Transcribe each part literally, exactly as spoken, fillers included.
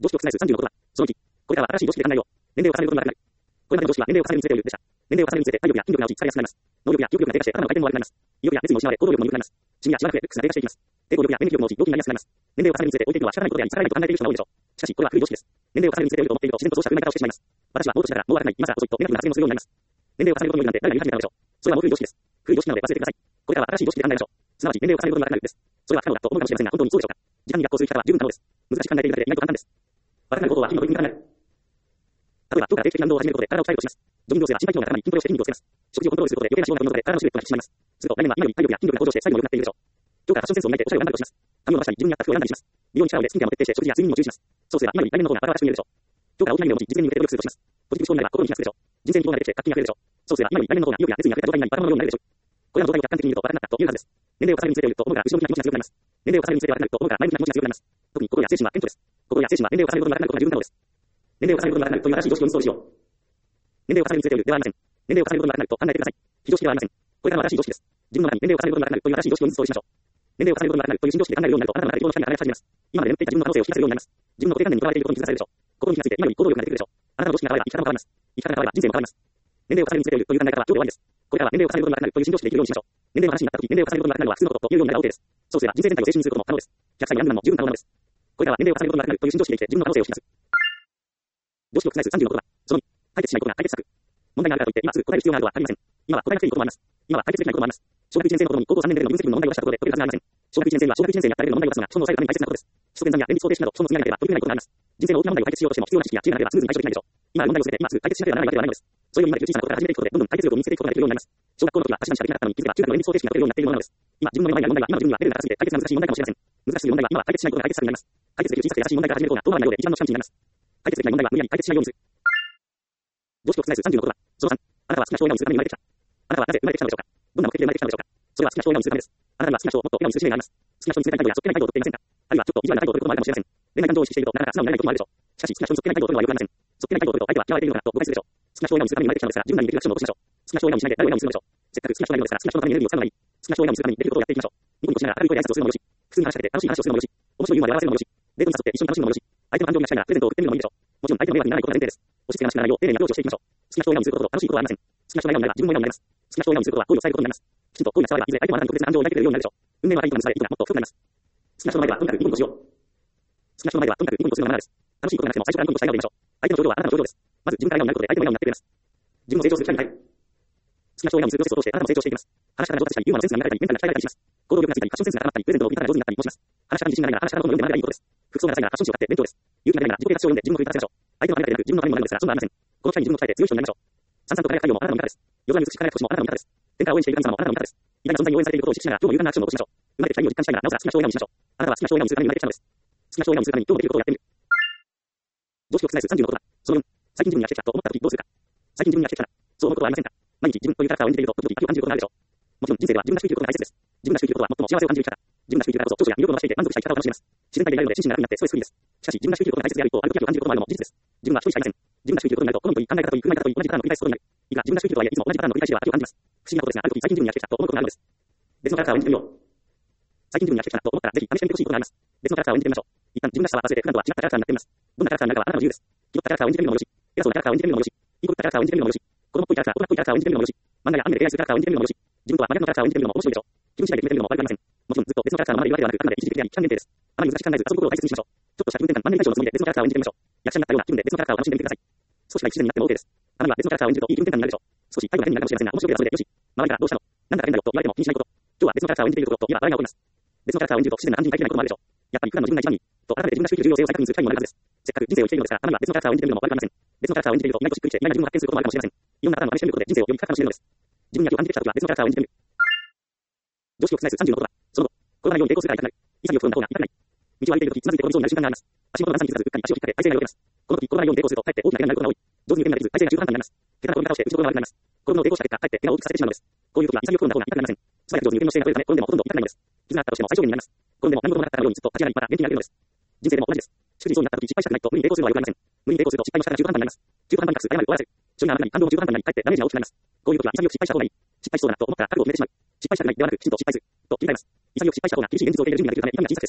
常識を覆すさんじゅうのことは、そのいち、これからは新しい常識で考えよう。年齢を重ねることがなくなる。これまでの常識は年齢を重ねるにつれて有力でした。年齢を重ねるにつれて体力や筋力が落ち、疲れやすくなります。能力や記憶力が低下して頭の回転も悪くなります。意欲や熱意も失われ、行動力も鈍くなります。シミやシワが増え、ルックスが低下していきます。抵抗力や免疫力も落ち、病気になりやすくなります。年齢を重ねるにつれて置いていくのは仕方ないことであり、逆らえないと考えている人が多いでしょう。しかし、これは古い常識です。年齢を重ねるにつれて老いると思っていると、自然とそうした考え方をしてしまいます。私はぼーっとしながら、もう悪くない、今さら遅いとネガティブな発言をするようになります。年齢を重ねることによりなんて誰が言い始めたのでしょう。それはもう古い常識です。古い常識なので忘れてください。これからは新しい常識で考えましょう。すなわち年齢を重ねることがなくなるです。それは不可能だと思うかもしれませんが、本当にそうでしょうか。時間に逆行する生き方は十分可能です。難しく考えているだけで意外と簡単です。悪くなることは日々の取り組みからなる。例えば、今日から定期的な運動を始めることで体を鍛えるとします。ジョギングをすれば心肺機能が高まり、筋トレをして筋肉をつけます。食事をコントロールすることで余計な脂肪が乗ることで体のシルエットが引き締まります。すると来年は今より体力や筋力が向上して最後も良くなっているでしょう。今日からファッションセンスを磨いておしゃれを頑張るとします。髪を伸ばしたり、自分に合った服を選んだりします。美容に力を入れ、スキンケアも徹底して食事や睡眠にも注意します。そうすれば今より来年の方がバラバラしく見えるでしょう。今日から大きな夢を持ち、実現に向けて努力するとします。ポジティブ思考になれば心に火がつくでしょう。人生に希望が出てきて活気が増えるでしょう。そうすれば今より来年の方が意欲や熱意に溢れた状態になり、バラのようになれるでしょう。これらの状態を客観的に見ると悪くなったというはずです。年齢を重ねるにつれていると思うから後ろ向きな気持ちが強くなります。年齢を重ねるにつれて悪くなると思うから前向きな気持ちが強くなります。特に心や精神は顕著です。心や精神は年齢を重ねることがなくなることが十分なのです。年齢を重ねることがなくなるという正しい常識をインストールしよう。年齢を重ねるにつれているではありません。年齢を重ねることがなくなると考えてください。非常識ではありません。これからの新しい常識です。自分の中に年齢を重ねることがなくなるという正しい常識をインストールしましょう。年齢を重ねることがなくなるという新常識で考えるようになるとあなたの中で自分の光が輝き始めます。今まで眠っていた自分の可能性を引き出せるようになります。自分の固定観念にとらわれていることに気づかされるでしょう。心に気がついて今より行動力が出てくるでしょう。あなたの常識が変われば生き方も変わります。生き方が変われば人生も変わります。年齢を重ねるにつれているという考え方は超弱いです。これからは年齢を重ねることがなくなるという新常識で生きるようにしましょう。年齢の話になった時、年齢を重ねることがなくなるのは普通のことと言えるようになれば OK です。そうすれば人生全体を精神にすることも可能です。ひゃくさいになるのも十分可能なのです。これからは年齢を重ねることがなくなるという新常識で生きて自分の可能性を引き出す。常識を覆すさんじゅうのことは、そのに、解決しないことが解決策。問題があるからといって今すぐ答える必要があるとは限りません。今は答えなくていいこともあります。今は解決できないこともあります。小学いちねん生の子供に高校さんねんでの分析分の問題を出したことで解けるはずがありません。小学いちねん生には小学いちねん生に与えられる問題を出すのが基礎の抑えるために大切なことです。基礎点算や連立方程式など基礎の積み上げなければ取り組めないことがあります。人生の大きな問題を解決しようとしても必要な知識や知恵がなければスムーズに対処できないでしょう。今ある問題を全て今すぐ解決しなければならないわけではないのです。それを今できる小さなことから始めていくことでどんどん解決力を身につけていくことができるようになります。小学校の時は確かにしかできなかったのに気づけば中学の連立方程式が解けるようになっているものなのです。今自分の目の前にある問題は今の自分にはレベルが高すぎて解決が難しい問題かもしれません。難しい問題は今は解決しないことが解決策になります。解決できる小さくて優しい問題から始めることが遠回りなようで一番の近道になります。解決できない問題は無理やり解決しないようにする。常識を覆すさんじゅうのことは、そのさん、あなたは好きな人を笑顔にするために生まれてきた。あなたはなぜ生まれてきたのでしょうか。どんな目的で生まれてきたのでしょうか。それは好きな人を笑顔にするためです。あなたには好きな人をもっと笑顔にする使命があります。好きな人に冷たい態度やそっけない態度をとっていませんか。あるいはちょっと意地悪な態度をとることもあるかもしれません。恋愛感情を意識しているとなかなか素直になれないこともあるでしょう。しかし好きな人にそっけない態度をとるのはよくありません。そっけない態度をとると相手は嫌われているのかなと誤解するでしょう。好きな人を笑顔にするために生まれてきたのですから、自分なりにできるアクションを起こしましょう。好きな人を笑顔にしないで誰を笑顔にするのでしょう。せっかく好きな人がいるのですから、好きな人のためにエネルギーを使うのがいい。好きな人を笑顔にするためにできることをやっていきましょう。ニコニコしながら明るい声で挨拶をするのもよし、普通に話しかけて楽しい話をするのもよし、面白いユーモアで笑わせるのもよし、デートに誘って一緒に楽しむのもよし、相手の感情にがしたいならプレゼントを送ってみるのもいいでしょう。もちろん相手の迷惑にならないことが前提です。押し付けがましくならないよう丁寧にアプローチをしていきましょう。好きな人を笑顔にすることと楽しいことはありません。好きな人が笑顔になれば自分も笑顔になります。好きな人を笑顔にすることは好意を伝えることになります。きちんと好意が伝わればいずれ相手もあなたに特別な感情を抱いてくれるようになるでしょう。運命の相手にされ、いいがもっと深くなります。好きな人の前ではとにかくニコニコしよう。好きな人の前ではとにかくニコニコするのがマナーです。楽しいことがなくても最初からニコニコした笑顔でいましょう。相手の表情はあなたの表情です。まず自分から笑顔になることで相手も笑顔になってくれます。自分の成長する機会に変える。好きな人を笑顔にするプロセスを通してあなたも成長していきます。話し方が上達したり、ユーモアのセンスが磨かれたり、メンタルが鍛えられたりします。行動力がついたり、ファッションセンスが高まったり、プレゼントの言い方が上手になったりもします。話し方に自信がないなら話し方の読んで学べばいいことです。服装がダサいならファッション誌を買って勉強です。勇気がないなら自己啓発書を読んで自分の奮い立たせましょう。相手のためだけでなく自分のためにもなるのですから、そんなありません。この機会に自分を鍛えて強い人になりましょう。さんさんと輝く太陽もあなたの味方です。夜空に美しく輝く星もあなたの味方です。天下を応援している神様もあなたの味方です。偉大な存在に応援されていることを意識しながら今日も勇敢なアクションを起こしましょう。生まれてきた意味を実感したいならなおさら好きな人を笑顔にしましょう。あなたは好きな人を笑顔にするために生まれてきたのです。好きな人を笑顔にするために今日もできることをやってみる。常識を覆すさんじゅうのことは、そのよん、最近自分に飽きてきたと思った時どうするか。最近自分に飽きてきたな。そう思うことはありませんか。毎日自分というキャラクターを演じていると時々飽きを感じることがあるでしょう。もちろん人生では自分らしく生きることが大切です。自分らしく生きることは最も幸せを感じる生き方。自分らしく生きるからこそ長所や魅力を伸ばしていて満足した生き方を楽しめます。自然体でいられるので心身が楽になってストレスフリーです。しかし自分らしく生きることが大切である一方、ある時を感じることもあるのも事実です。自分は一人しかいません。自分らしく生きることになると好みといい考え方といい組み方といい同じパターンの繰り返すことになる。いいが自分らしく生きるとはいえいつも同じパターンの繰り返しでは飽きを感じます。不思議なことですが、ある時最近自分に飽きてきたと思うことがあるのです。別のキャラクターを演じてみよう。最近自分に飽きてきたなと思ったらぜひ試してみてほしいことがあります。別のキャラクターを演じてみましょう。一旦自分らしさは忘れて普段とは違ったキャラクターになってみます。どんなキャラクターになるかはあなたの自由です。気取ったキャラクターを演じてみるのもよし、偉そうなキャラクターを演じてみるのもよし、いい子ぶったキャラクターを演じてみるのもよし、子供っぽいキャラクター、大人っぽいキャラクターを演じてみるのもよし、漫画やアニメで恋愛するキャラクターを演じてみるのもよし、自分とは真逆のキャラクターを演じてみるのも面白いでしょう。気分次第で決めてみるのも悪くありません。もちろんずっと別のキャラクターのままでいるわけではなく、あくまで一時的であり期間限定です。あまり難しく考えず遊ぶことを大切にしましょう。ちょっとした気分転換、マンネリ解消のつもりで別のキャラクターを演じてみましょう。役者になったような気分で別のキャラクターを楽しんでみてください。少しが不自然になっても OK です。たまには別のキャラクターを演じるといい気分転換になるでしょう。少し態度が変になるかもしれませんが、面白ければそれでよし。周りからどうしたのなんだか変だよと言われても気にしないこと。今日は別のキャラクターを演じていると言えば笑いが起こります。別のキャラクターを演じると不自然な感じに耐えきれないこともあるでしょう。やっぱり普段の自分が一番いいと改めて自分らしく生きる重要性を再確認する機会にもなるはずです。せっかく人生を生きているのですから、たまには別のキャラクターを演じてみるのも悪くありません。別のキャラクターを演じてみると意外としっくりきて意外な自分を発見することもあるかもしれません。いろんなパターンを試してみることで人生をより深く楽しめるのです。自分に飽きを感じてきたときは別のキャラクターを演じてみる。常識を覆すさんじゅうのことは、その後、転ばないように抵抗するから痛くなる。潔く転んだ方が痛くない。道を歩いているときつまずいて転びそうになる瞬間があります。足元が段差に気づかずうっかり足を引っ掛け体勢がよれます。この時転ばないように抵抗するとかえって大きな怪我になることが多い。上手に受け身ができず体勢が中途半端になります。下手な転び方をして後ろ転が悪くなります。転ぶのを抵抗した結果、かえって怪我を大きくさせてしまうのです。こういう時は潔く転んだ方が痛くなりません。素早く上手に受け身をしていながら転んでもほとんど痛くないのです。傷があったとしても最小限になります。転んでも何事もなかったかのようにずっと立ち上がりまた元気になれるのです。人生でも同じです。しくじりそうになった時失敗したくないと無理に抵抗するのはよくありません。無理に抵抗すると失敗の仕方が中途半端になります。中途半端に隠す、謝る、終わらせる。所以なあなたに感動も中途半端になり、かえってダメージが大きくなります。こういう時は潔く失敗した方がいい。失敗しそうだなと思ったら覚悟を決めてしまう。失敗したくないではなく、きちんと失敗する。と切り替えます。潔く失敗した方が厳しい現実を受け入れる準備ができるため、痛みが小さく済みます。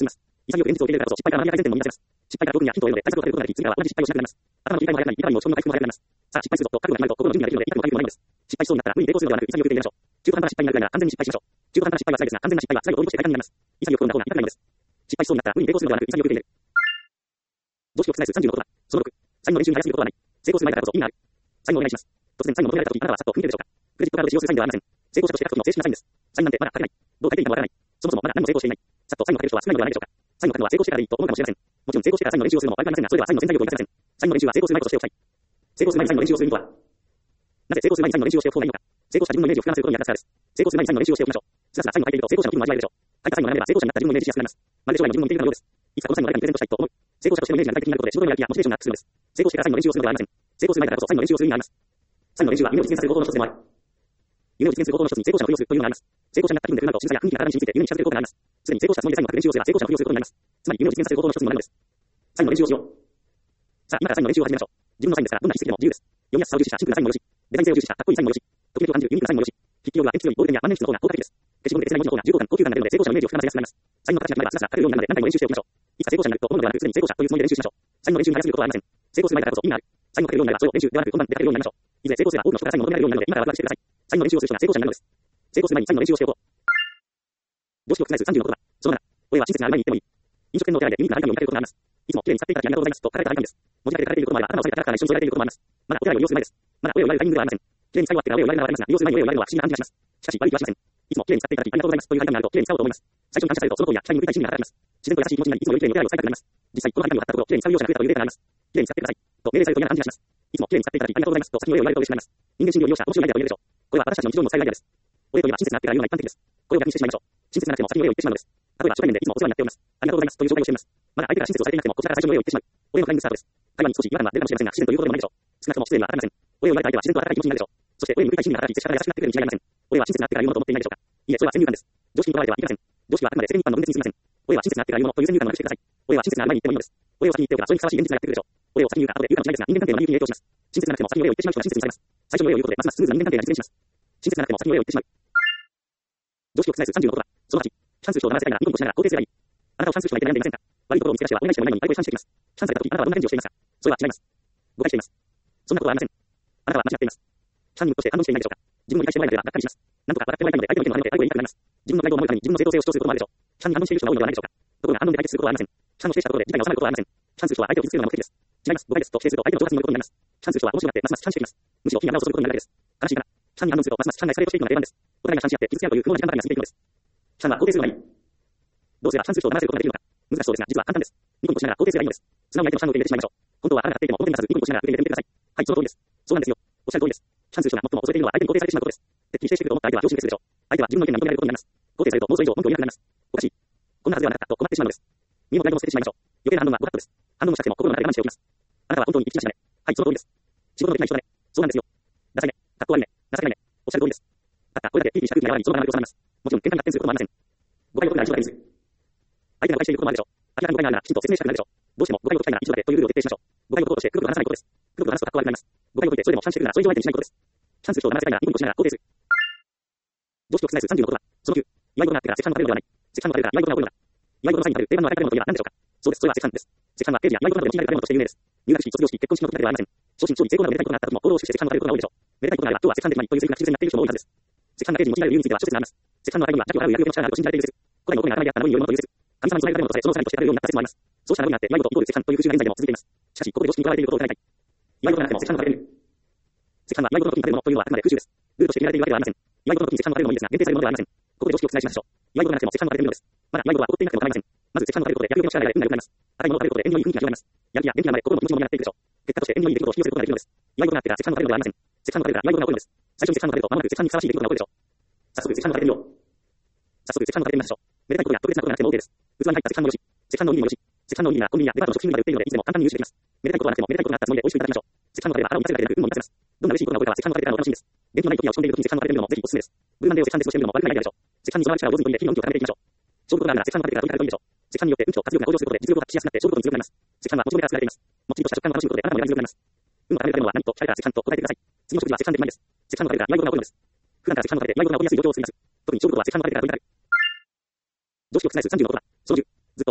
潔く現実を受け入れるからこそ失敗から学びや改善点も見出せます。失敗から教訓やヒントを得るので対策を立てることができ、次からは同じ失敗をしなくなります。頭の切り替えも早くなり、痛みも落ち込みも回復も早くなります。さあ、失敗するぞと覚悟が決まると心の準備ができるので痛みも回復もないのです。失敗しそうになったら無理に抵抗するのではなく、潔く受け入れましょう。中途半端な失敗になるぐらいなら完全に失敗しましょう。中途半端な失敗は辛いですが、完全な失敗は辛いを通り越して快感になります。潔く読んだ方が痛くないのです。失敗しそうになったら無理に抵抗するのではなく、潔く受け入れる。常識を覆すさんじゅうの言葉。そのろく。サインの練習に早すぎることはない。成功する前だからこそ意味がある。サインをお願いします。突然サインを求められた時、あなたはさっと踏み切るでしょうか。クレジットカードで使用するサインではありません。成功者として書く時の正式なサインです。サインなんてまだ書けない。どう書いていいかもわからない。そもそもまだ何も成功していない。さっとサインを書ける人は少ないのではないでしょうか。サインを書くのは成功してからでいいと思うかもしれません。もちろん成功してからサインの練習をするのも悪くありませんが、それではサインの全体を言いません。サインの練習は成功する前こそしておきたい。成功する前にサインの練習をする意味とは、なぜ成功する前にサインの練習をしておく方がいいのか。成功した自分のイメージを膨らませることに役立つからです。成功する前にサインの練習をしておきましょう。すらすらサインを書いていると成功者の気分も味わえるでしょう。書いたサインを並べば成功者になった自分のイメージしやすくなります。まるで将来の自分を見ているかのようです。いつかこのサインを誰かにプレゼントしたいと思う。成功者としてのイメージが具体的になることで仕事のやる気やモチベーションがアップするのです。成功してからサインの練習をするのではありません。成功する前だからこそサインの練習をする意味があります。サインの練習は夢を実現させる方法の一つでもある。夢を実現する方法の一つに成功者のふりをするというのがあります。成功者になった気分で不るなど仕草や雰囲気が体に染みついて夢に近づける効果があります。すでに成功したつもりでサインを書く練習をすれば成功者のふりをすることになります。つまり夢を実現させる方法の一つにもなるのです。サインの練習をしよう。さあ、今からサインの練習を始めましょう。自分のサインですから、どんな筆跡でも自由です。読みやすさを重視したシンプルなサインもよし、デザイン性を重視したかっこいいサインもよし、ときめきを感じるユニークなサインもよし、筆記用具は鉛筆よりボールペンや万年筆の方が効果的です。消しゴムで消せない文字の方が重厚感、高級感が出るので成功者のイメージを膨らませやすくなります。サインの形が決まればスラスラ書けるようになるので何回も練習しておきましょう。いつか成功者になると思うのではなく、すでに成功者というつもりで練習しましょう。サインの練習に早すぎることはありません。成功する前だからこそ意味がある。サインを書けるようになればそれを練習ではなく本番で書けるようになりましょう。いずれ成功すれば多くの人からサインを求められるようになるので今からワクワクしてください。サインの練習をする人が成功者になるのです。成功する前にサインの練習をしておこう。常識を覆すさんじゅうの言葉。そのなな。俺は親切なアルバイに行ってもいい。飲食店のお手洗いでユニークなアイテムを見かけることがあります。いつも綺麗に使っていただきありがとうございますと書かれたアイテムです。文字だけで書かれていることもあれば頭を下げたキャラクターが一緒に添えられていることもあります。まだお手洗いを利用する前です。まだお礼を言われるタイミングではありません。綺麗に使い終わってからお礼を言われるのはありますが、利用する前にお礼を言われるのは不思議な感じがします。しかし悪い気はしません。いつも綺麗に使っていただきありがとうございますというアイテムがあると綺麗に使おうと思います。最初に感謝されるとその行為や期待に向いた一心が働きます。自然と優しい気持ちになり、いつもより綺麗にお手洗いを使いたくなります。実際このアイテムを貼ったところ綺麗に使うようになるというデータがあります。綺麗に使ってくださいと命令されると嫌な感じがします。いつも綺麗に使っていただきありがとうございますと先にお礼を言われると嬉しくなります。人間心理を利用した面白いアイデアと言えるでしょう。これは私たちの日常にも使えるアイデアです。お礼といえば親切なってから言うのが一般的です。これを逆にしてしまいましょう。親切なくても先にお礼を言ってしまうのです。例えば初対面でいつもお世話になっております。ありがとうございますという紹介をしています。まだ相手から親切をされていなくてもこちらから最初にお礼を言ってしまう。お礼のタイミングスタートです。会話に少し違和感は出るかもしれませんが自然ということでもないでしょう。少なくとも失礼には当たりません。お礼を言われた相手は自然と温かい気持ちになるでしょう。そしてお礼に向いた心理が働き接し方が優しくなってくるに違いありません。お礼は親切なってから言うものと思っていないでしょうか。いいえ、それは先入観です。常識にとらわれてはいけません。常識はあくまで世間一般の分別にすぎません。お礼は親切なってから言うものという先入観をなくしてください。お礼は親切な前に言ってもいいのです。お礼を先に言っておけばそれにふさわしい現実がやってくるでしょう。お礼を先に言うか後で言うかもしれないですが人間関係の成り行きに影響します。親切なくても先にお礼を言ってしまう人は親切にされます。最初にお礼を言うことでますますスムーズな人間関係が実現します。親切なくても先にお礼を言ってしまう。常識を覆すさんじゅうの言葉。そのはち。批判する人を黙らせたいならニコニコしながら肯定すればいい。あなたを批判する人は一体悩んでいませんか。悪いところを見つけ出してはお願いしてもないのに相手を批判してきます。批判された時あなたはどんな返事をしていますか。それは違います。誤解しています。そんなことはありません。あなたは間違っています。批判にとして反応していないでしょうか。自分の理解してもらえなければがっかりします。なんとか分かってもらいたいので相手の意見を反応で相手を言いたくなります。自分のプライドを守るために自分の正当性を主張することもあるでしょう。批判に反応している人が多いのではないでしょうか。ところが反論で解決することはありません。批判をしてしたことで事態が収まることはありません。批判する人は相手を傷つけるのが目的です。違います。誤解ですと否定すると相手の挑発に乗ることになります。批判する人は面白がってますます批判してきます。むしろ火に油を注ぐことになるだけです。悲しいかな。批判に反応するとますます批判がエスカレートしていくのが定番です。お互いが批判し合って傷つけ合うという不毛な時間ばかりが過ぎていくのです。批判は肯定するのがいい。どうすれば批判する人を黙らせることができるのか。難しそうですが実は簡単です。ニコニコしながら肯定すればいいのです。素直に相手の批判を受け入れてしまいましょう。本当は腹が立っていても表に出さずニコニコしながら受け入れてみてください。はい、その通りです。そうなんですよ。おっしゃる通りです。批判する人が最も恐れているのは相手に肯定されてしまうことです。徹底していると思った相手は常識するでしょう。相手は自分の意見が認められることになります。肯定されると妄想以上文句を言えなくなります。おかしい。こんなはずではなかったと困ってしまうのです。身もプライドも捨ててしまいましょう。余計な反論はご法度です。反論をしたくても心の中で我慢しておきます。あなたは本当に生きなしだね。はい、その通りです。仕事のできない人だね。そうなんですよ。ダサいね。かっこ悪いね。情けないね。おっしゃる通りです。たったこれだけピーピーした空気が和らぎそのままで収まります。もちろん喧嘩に発展することもありません。誤解を解くなら一度だけです。相手が誤解していることもあるでしょう。明らかに誤解があるならきちんと説明したくなるでしょう。どうしても誤解を解きたいなら一度だけというルールを徹底しましょう。誤解を解こうとしてくるくる話さないことです。くるくる話すとかっこ悪くなります。誤解を解いてそれでも批判してくるならそれ以上相手にしないことです。批判する人を黙らせたいならニコニコしながら肯定する。常識を覆すさんじゅうの言葉。そのきゅう。祝い事があってから赤飯の食べるのではない。赤飯の食べるから祝い事が起こるのだ。祝い事の際に食べる定番の赤い食べ物といえば何でしょうか。そうです。それは赤飯です。赤飯は定時や祝い事などで用いられる食べ物として有名です。入学式、卒業式、結婚式の時だけではありません。昇進、勝利、成功などめでたいことがあった時も行動を終して赤飯を食べることが多いでしょう。めでたいことがあれば今日は赤飯で決まりというセリフが口癖になっている人も多いはずです。赤飯が定時に用いられる理由については諸説があります。赤飯の赤いには邪気を払う厄除けの力があると信じられている説。古代の男に頭にあったのによるものという説。神様に備えられるものとされその際として食べるようになった説もあります。そうしたのにあって祝い事イコール赤飯という風習が現在でも続いています。しかしここで常識にとらわれていることを疑いたい。祝い事がなくても赤飯を食べれる。赤飯は祝い事の時に食べるものというのはあくまで風習です。ルールとして決められているわけではありません。祝い事の時に赤飯を食べるのもいいですが限定されるものではありません。ここで常識を覆しましょう。祝い事がなくても赤飯を食べれるのです。まだ祝い事は起こっていなくても構いません。まず赤飯を食べることで厄除けの力が得られるようになります。赤いものを食べることで縁起のいい雰囲気が広がります。やる気や元気なまで心の気持ちもみなっていくでしょう。結果として縁起のいい出来事を引き寄せることができるのです。祝い事があってから赤飯を食べるのではありません。赤飯を食べるから祝い事が起こるのです。最初に赤飯を食べると間もなく赤飯にふさわしい出来事が起こるでしょう。早速赤飯を食べてみよう。早速赤飯を食べてみましょう。めでたいことや特別なことがなくても OK です。器に入った赤飯もよし、赤飯の海もよし、赤飯の海にはコンビニやデパートの食品類が売っているのでいつでも簡単に入手できます。めでたいことはなくてもめでたいことがあったつもりで美味しくいただきましょう。赤飯の食べれば腹を満たせるだけでなく運も満たせます。どんな嬉しいことが起こるかは赤飯の食べてからのお楽しみです。元気のない時や落ち込んでいる時に赤飯を食べてみるのもぜひおすすめです。ブルーマンデーを赤飯で過ごしてみるのも悪くないアイデアでしょう。赤飯にその力を上手に取り入れ、日々の運気を高めていきましょう。勝負事があるなら赤飯を食べてからどうにかやるといいでしょう。赤飯によって運気と活力が向上することで実力を発揮しやすくなって勝負事に強くなります。赤飯はもち米から作られています。もっちりとした食感が楽しむことであなたも選び強くなります。運を高めるためのは何と聞かれたら赤飯と答えてください。次の食事は赤飯で決まりです。赤飯の食べるから祝い事が起こるのです。普段から赤飯の食べて祝い事が起こりやすい状況を作ります。特に勝負事は赤飯の食べてからどうにかやる。常識を覆すさんじゅうの言葉。そのじゅう。ずっと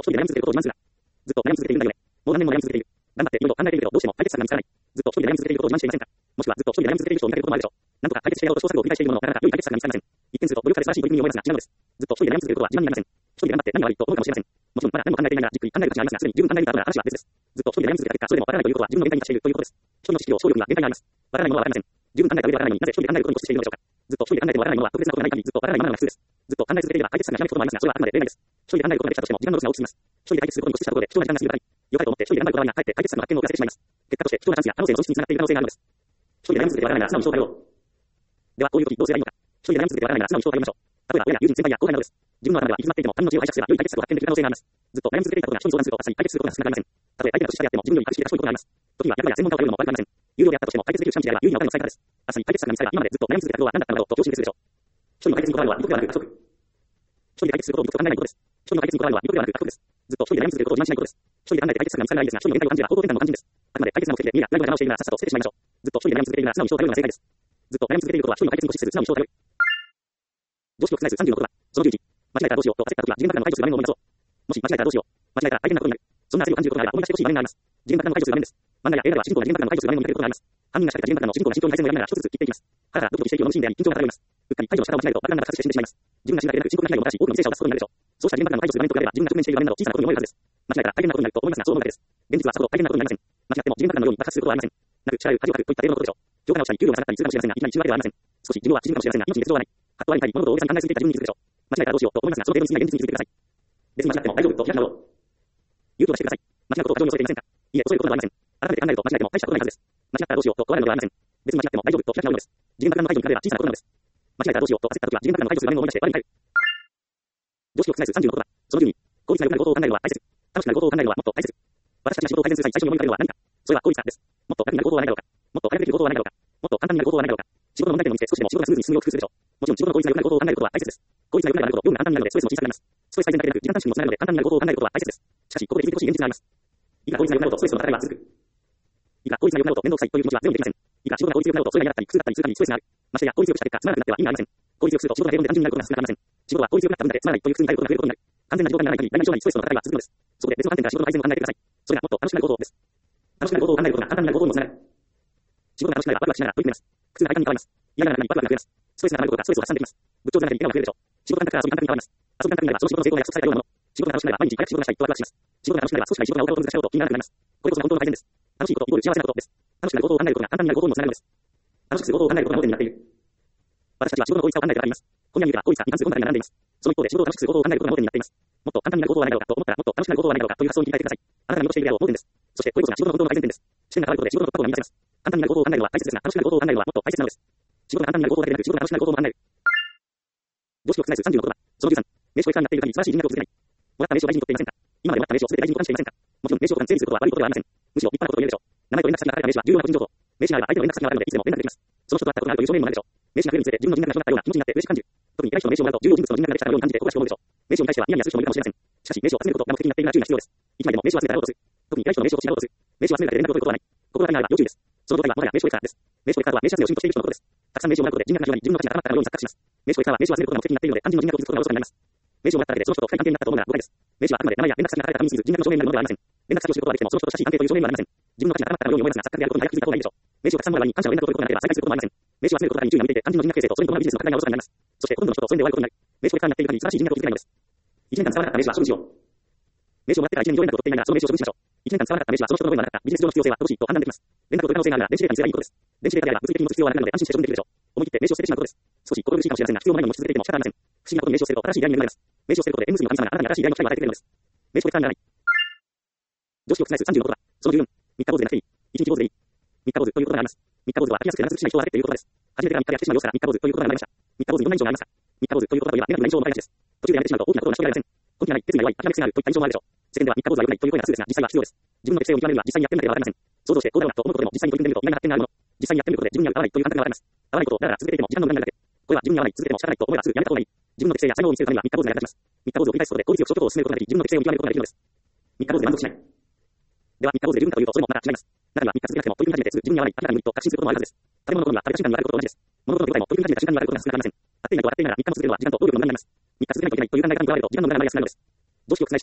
と一人で悩み続けることを自慢するな。ずっと悩み続けているんだよね。もう何年も悩み続けている。頑張っていろいろ考えているけど、どうしても解決策が見つからない。ずっと一人で悩み続けていることを自慢していませんか。もしくはずっと一人で悩み続けている人を見かけることもあるでしょう。なんとか解決してやろうと試行錯誤を繰り返しているものの、なかなか良い解決策が見つかりません。一見すると努力家で素晴らしい取り組みに思えますが違うのです。ずっと一人で悩み続けることは自慢になりません。一人で頑張って何が悪いと思うかもしれません。もちろんまだ何も考えていないならじっくり考える価値がありますが、すでに十分考えていた後なら話は別です。ずっと一人で悩み続けた結果、それでもわからないということは自分の限界に達しているということです。人の知識を総力には限界があります。わからないものはわかりません。十分考えた上でわからないのになぜ一人で考えることに固執しているのでしょうか。ずっと一人で考えてもわからないものは特別なことがない限りずっとわからないままなのが普通です。ずっと考え続けていれば解決策がひらめくこともありますが、それはあくまで例外です。一人で考えることができたとしても時間のロスが大きすぎます。一人で解決することに固執したところで貴重な時間が過ぎるばかり。良かれと思って一人で頑張るこだわりがかえって解決策の発見を遅らせてしまいます。結果として貴重なチャンスや可能性の損失につながっている可能性があるのです。一人で悩み続けてわからないなら素直にそう対応。ではこういう時どうすればいいのか。一人で悩み続けてわからないなら素直にそう対応しましょう。例えば親や友人、先輩や後輩などです。自分の頭では行き詰まっていても他人の知恵を拝借すれば良い解決策を発見できる可能性があります。ずっと悩み続けていたことが人に相談すると確かに解決することが少なくなりません。たとえ相手が年下であっても自分より格式で賢いことがあります。時には役場や専門家を頼るのも悪くありません。有料であったとしても解決できるチャンスであれば有意義なお金の使い方です。明日に解決策が見つかれば今までずっと悩み続けたことは何だったのだろうと常識でするでしょう。一人の解決にこだわるのは意図ではなく加速。一人で解決することを意図と考えないことです。一人の解決にこだわるのは意図ではなく加速です。ずっと一人で悩み続けることを自慢しないことです。一人で考えて解決策が見つからないですが、一人の限界を感じれば行動転換も肝心です。あくまで解決策をつけて見えや何も邪魔をしているならさっさと捨ててしまいましょう。ずっと一人で悩み続けているなら素直に人を頼るのが正解です。ずっと悩み続けていることは一人の解決に固執せず素直に人を頼る。常識を覆すさんじゅうの言葉。そのじゅういち。間違えたらどうしようと焦った時は自分からの解除する場面を思い出そう。もし間違えたらどうしよう。間違えたら大変なことになる。そんな焦りを感じることがあれば思い出してほしい場面があります。自分からの解除する場面です。漫画や映画では主人公が自分からの解除する場面を見かけることがあります。犯人が仕掛けた自分からの主人公が心境に改善をやりながら一つずつ言っていきます。ハラハラドキドキして息を飲むシーンであり緊張が漂います。うっかり解除の仕方をしないと爆弾が爆発して死んでしまいます。自分が死んだけでなく深刻な被害をもたらし多くの犠牲者を出すことになるでしょう。そうした自分からの解除する場面と比べれば自分が直面している場面など小さなことに思えるはずです。間違えたら大変なことになると思いますがそう思うだけです。現実はさほど大変なことになりません。間違っても自分からのように爆発することはありません。なく力を恥をかくといった例のことでしょう。業界の下に給料が下がったりするかもしれませんが、いきなり一番ではありません。少し自分は縮むかもしれませんが、命に別状はない。ハッとありたり、物事を大げさに考えすぎていた自分に気づくでしょう。間違えたらどうしようと思いますが、その程度に過ぎない現実に気づいてください。別に間違っても大丈夫と開き直ろう。勇気を出してください。間違うことを過剰に恐れていませんか。いいえ、そういうことではありません。改めて考えると間違えても大したことないはずです。間違ったらどうしようと怖いのではありません。別に間違っても大丈夫と開き直るのです。自分がの解除に比べれば小さなことなのです。間違えたらどうしようと焦った時は自分がの解除する場面を思い出して我に返る。常識を覆すさんじゅうの言葉。そのじゅうに。効率が良くなることを考えるのは大切。楽しくなることを考えるのはもっと大切。私たちが仕事を改善する際最初に思い浮かべるのは何か。それは効率化です。もっと楽になることはないだろうか。もっと早くできることはないだろうか。もっと簡単になることはないだろうか。仕事の問題点を見つけ少しでも仕事がスムーズに進むよう工夫するでしょう。もちろん仕事の効率が良くなることを考えることは大切です。効率が良くなること、業務が簡単になるのでストレスも小さくなります。ストレス改善だけでなく時間短縮にもつながるので簡単になることを考えることは大切です。しかしここで気づいてほしい現実があります。いくら効率が良くなるとストレスの戦いは続く。いくら効率が良くなると面倒くさいという気持ちはゼロにできません。いくら仕事が効率よくなるとそれが嫌だったり苦痛だったりするためにストレスがある。ましてや効率よくした結果つまらなくなっては意味がありません。効率よくすると仕事が平凡で単純になることが少なくありません。仕事は効率よくなった分だけつまらないという苦痛に耐えることが増えることになる。完全な仕事にならない限り何も将来ストレスの戦いは続くのです。そこで別の観点から仕事の改善を考えてください。それがもっと楽しくなることです。楽しくなることを考えることが簡単になることにもつながる。仕事が楽しくなればワクワクしながら取り組めます。苦痛が快感に変わります。嫌な中にワクワクが増えます。ストレスが溜まることがストレスを発散できます。仏頂面の中に笑顔が増えるでしょう。仕事が楽しくなら遊び感覚に変わります。遊び感覚になればその仕事の成功が約束されたようなもの。仕事が楽しくなれば毎日早く仕事がしたいとワクワクします。仕事が楽しくなれば少しでも仕事が終わろうと難しいようと気にならなくなります。これこそが本当の改善です。楽しいことイコール幸せなことです。楽しくなることを考えることが簡単になることにもつながるのです。楽しくすることを考えることがモデルになっている。私たちは仕事の効率化を考えています。今夜見れば効率化に関する本棚が並んでいます。その一方で仕事を楽しくすることを考えることがモデルになっています。もっと簡単になることはないだろうかと思ったらもっと楽しくなることはないだろうかという発想に切り替えてください。あなたが見落としているであろうモデルです。そしてこれこそが仕事の本当の改善点です。視点が変わることで仕事の突破口が見出せます。簡単になることを考えるのは大切ですが、楽しくなることを考えるのはもっと大切なのです。仕事が簡単になることだけでなく仕事が楽しくなることも考える。常識を覆すさんじゅうの言葉。そのじゅうさん。名刺交換になっている限り素晴らしい人脈を続けない。もらった名刺を大事に取っていませんか。今までもらった名刺をすべて大事に保管していませんか。もちろん名刺を交換整理することは悪いことではありません。むしろ立派なことと言えるでしょう。名前と連絡先が書かれた名刺は重要な個人情報。名刺があれば相手の連絡先があるのでいつでも連絡できます。その人と会ったことがあるという証明もあるでしょう。名刺が増えるにつれて自分の人脈が広がったような気持ちになって嬉しく感じる。特に偉い人の名刺をもらうと重要人物の人脈ができたように感じて誇らしく思うでしょう。名刺を見返してはニヤニヤする人もいるかもしれません。しかし名刺を集めることが目的になっているなら注意が必要です。いつまでも名刺を集めたらろうとする。特に偉い人の名刺を失おうとする。名刺を集めるだけで連絡を取ることはない。心がけがあれば要注意です。その状態はもはや名刺コレクターです。名刺コレクターとは名刺集めを趣味としている人のことです。たくさん名刺をもらうことで人脈が広がり自分の価値が高まったかのように錯覚します。名刺コレクターは名刺を集めることが目的になっているので単純の人脈を築くことがおろそかになります。名刺をもらっただけでその人と深い関係になったと思うなら誤解です。名刺はあくまで名前や連絡先が書かれた紙に過ぎず人脈の証明になるものではありません。連絡先を知ることができてもその人と親しい関係という証明にはなりません。自分の価値が高まったかのように思いますが錯覚であることに早く気づいた方がいいでしょう。名刺をたくさんもらうに感謝を連絡を取ることができれば再開することもありません。名刺を集めることだけに注意が向いていて単純の人脈形成とそれに伴うビジネスの拡大がおろそかになります。そしてほとんどの人と疎遠で終わることになる。名刺コレクターになっている限り素晴らしい人脈を築けないのです。いちねんかん使わなかった名刺は処分しよう。名刺をもらってからいちねん以上連絡を取っていないならその名刺を処分しましょう。いちねんかん使わなかった名刺はその人の分がなかったビジネス上の必要性は正しいと判断できます。連絡を取る可能性があるなら電子データにすればいいことです。電子データであれば物理的に持つ必要はなくなるので安心して処分できるでしょう。思い切って名刺を捨ててしまうことです。少し心苦しいかもしれませんが必要もないのに持ち続けていても仕方ありません。不思議なことに名刺を捨てると新しい出会いに恵まれます。名刺を捨てることで縁結びの神様があなたに新しい出会いの機会を与えてくれるのです。名刺コレクターにならない。常識を覆すさんじゅうの言葉。そのじゅうよん。三日坊主でなくていい。一日坊主でいい。三日坊主ということがあります。三日坊主は飽きやすくならずしない人は誰ということです。初めてがみっかで飽きてしまう様子から三日坊主ということが生まれました。三日坊主にどんな印象がありますか。三日坊主ということといえばネガティブな印象を持たれがちです。途中でやめてしまうと大きなことを成し遂げられません。根気がない、決意が弱い、諦め癖があるといった印象もあるでしょう。世間では三日坊主は良くないという声が多数ですが実際は必要です。自分の適性を見極めるには実際にやってみなければわかりません。想像してこうだろうなと思うことでも実際に取り組んでみると意外な発見があるもの。実際にやってみることで自分に合わないという感覚がわかります。合わないことをだらだら続けていても時間の無駄になるだけ。これは自分に合わない、続けても仕方ないと思えばすぐやめた方がいい。自分の適性や才能を見つけるためには三日坊主が役立ちます。三日坊主を繰り返すことで効率よく仕事を進めることができ、自分の適性を見極めることができるのです。三日坊主で満足しない。では三日坊主で十分かというとそれもまた違います。中には三日続けなくても取り組み始めてすぐ自分に合わない、明らかに無理と確信することもあるはずです。食べ物のことには食べた瞬間に言われることと同じです。物事の業界も取り組み始めた瞬間に言われることが少なくありません。当ていないと笑っていないなら三日も続けるのは時間と労力の無駄になります。三日続けないといけないという考えが考えると時間の無駄になりやすくなるのです。常識を覆してください。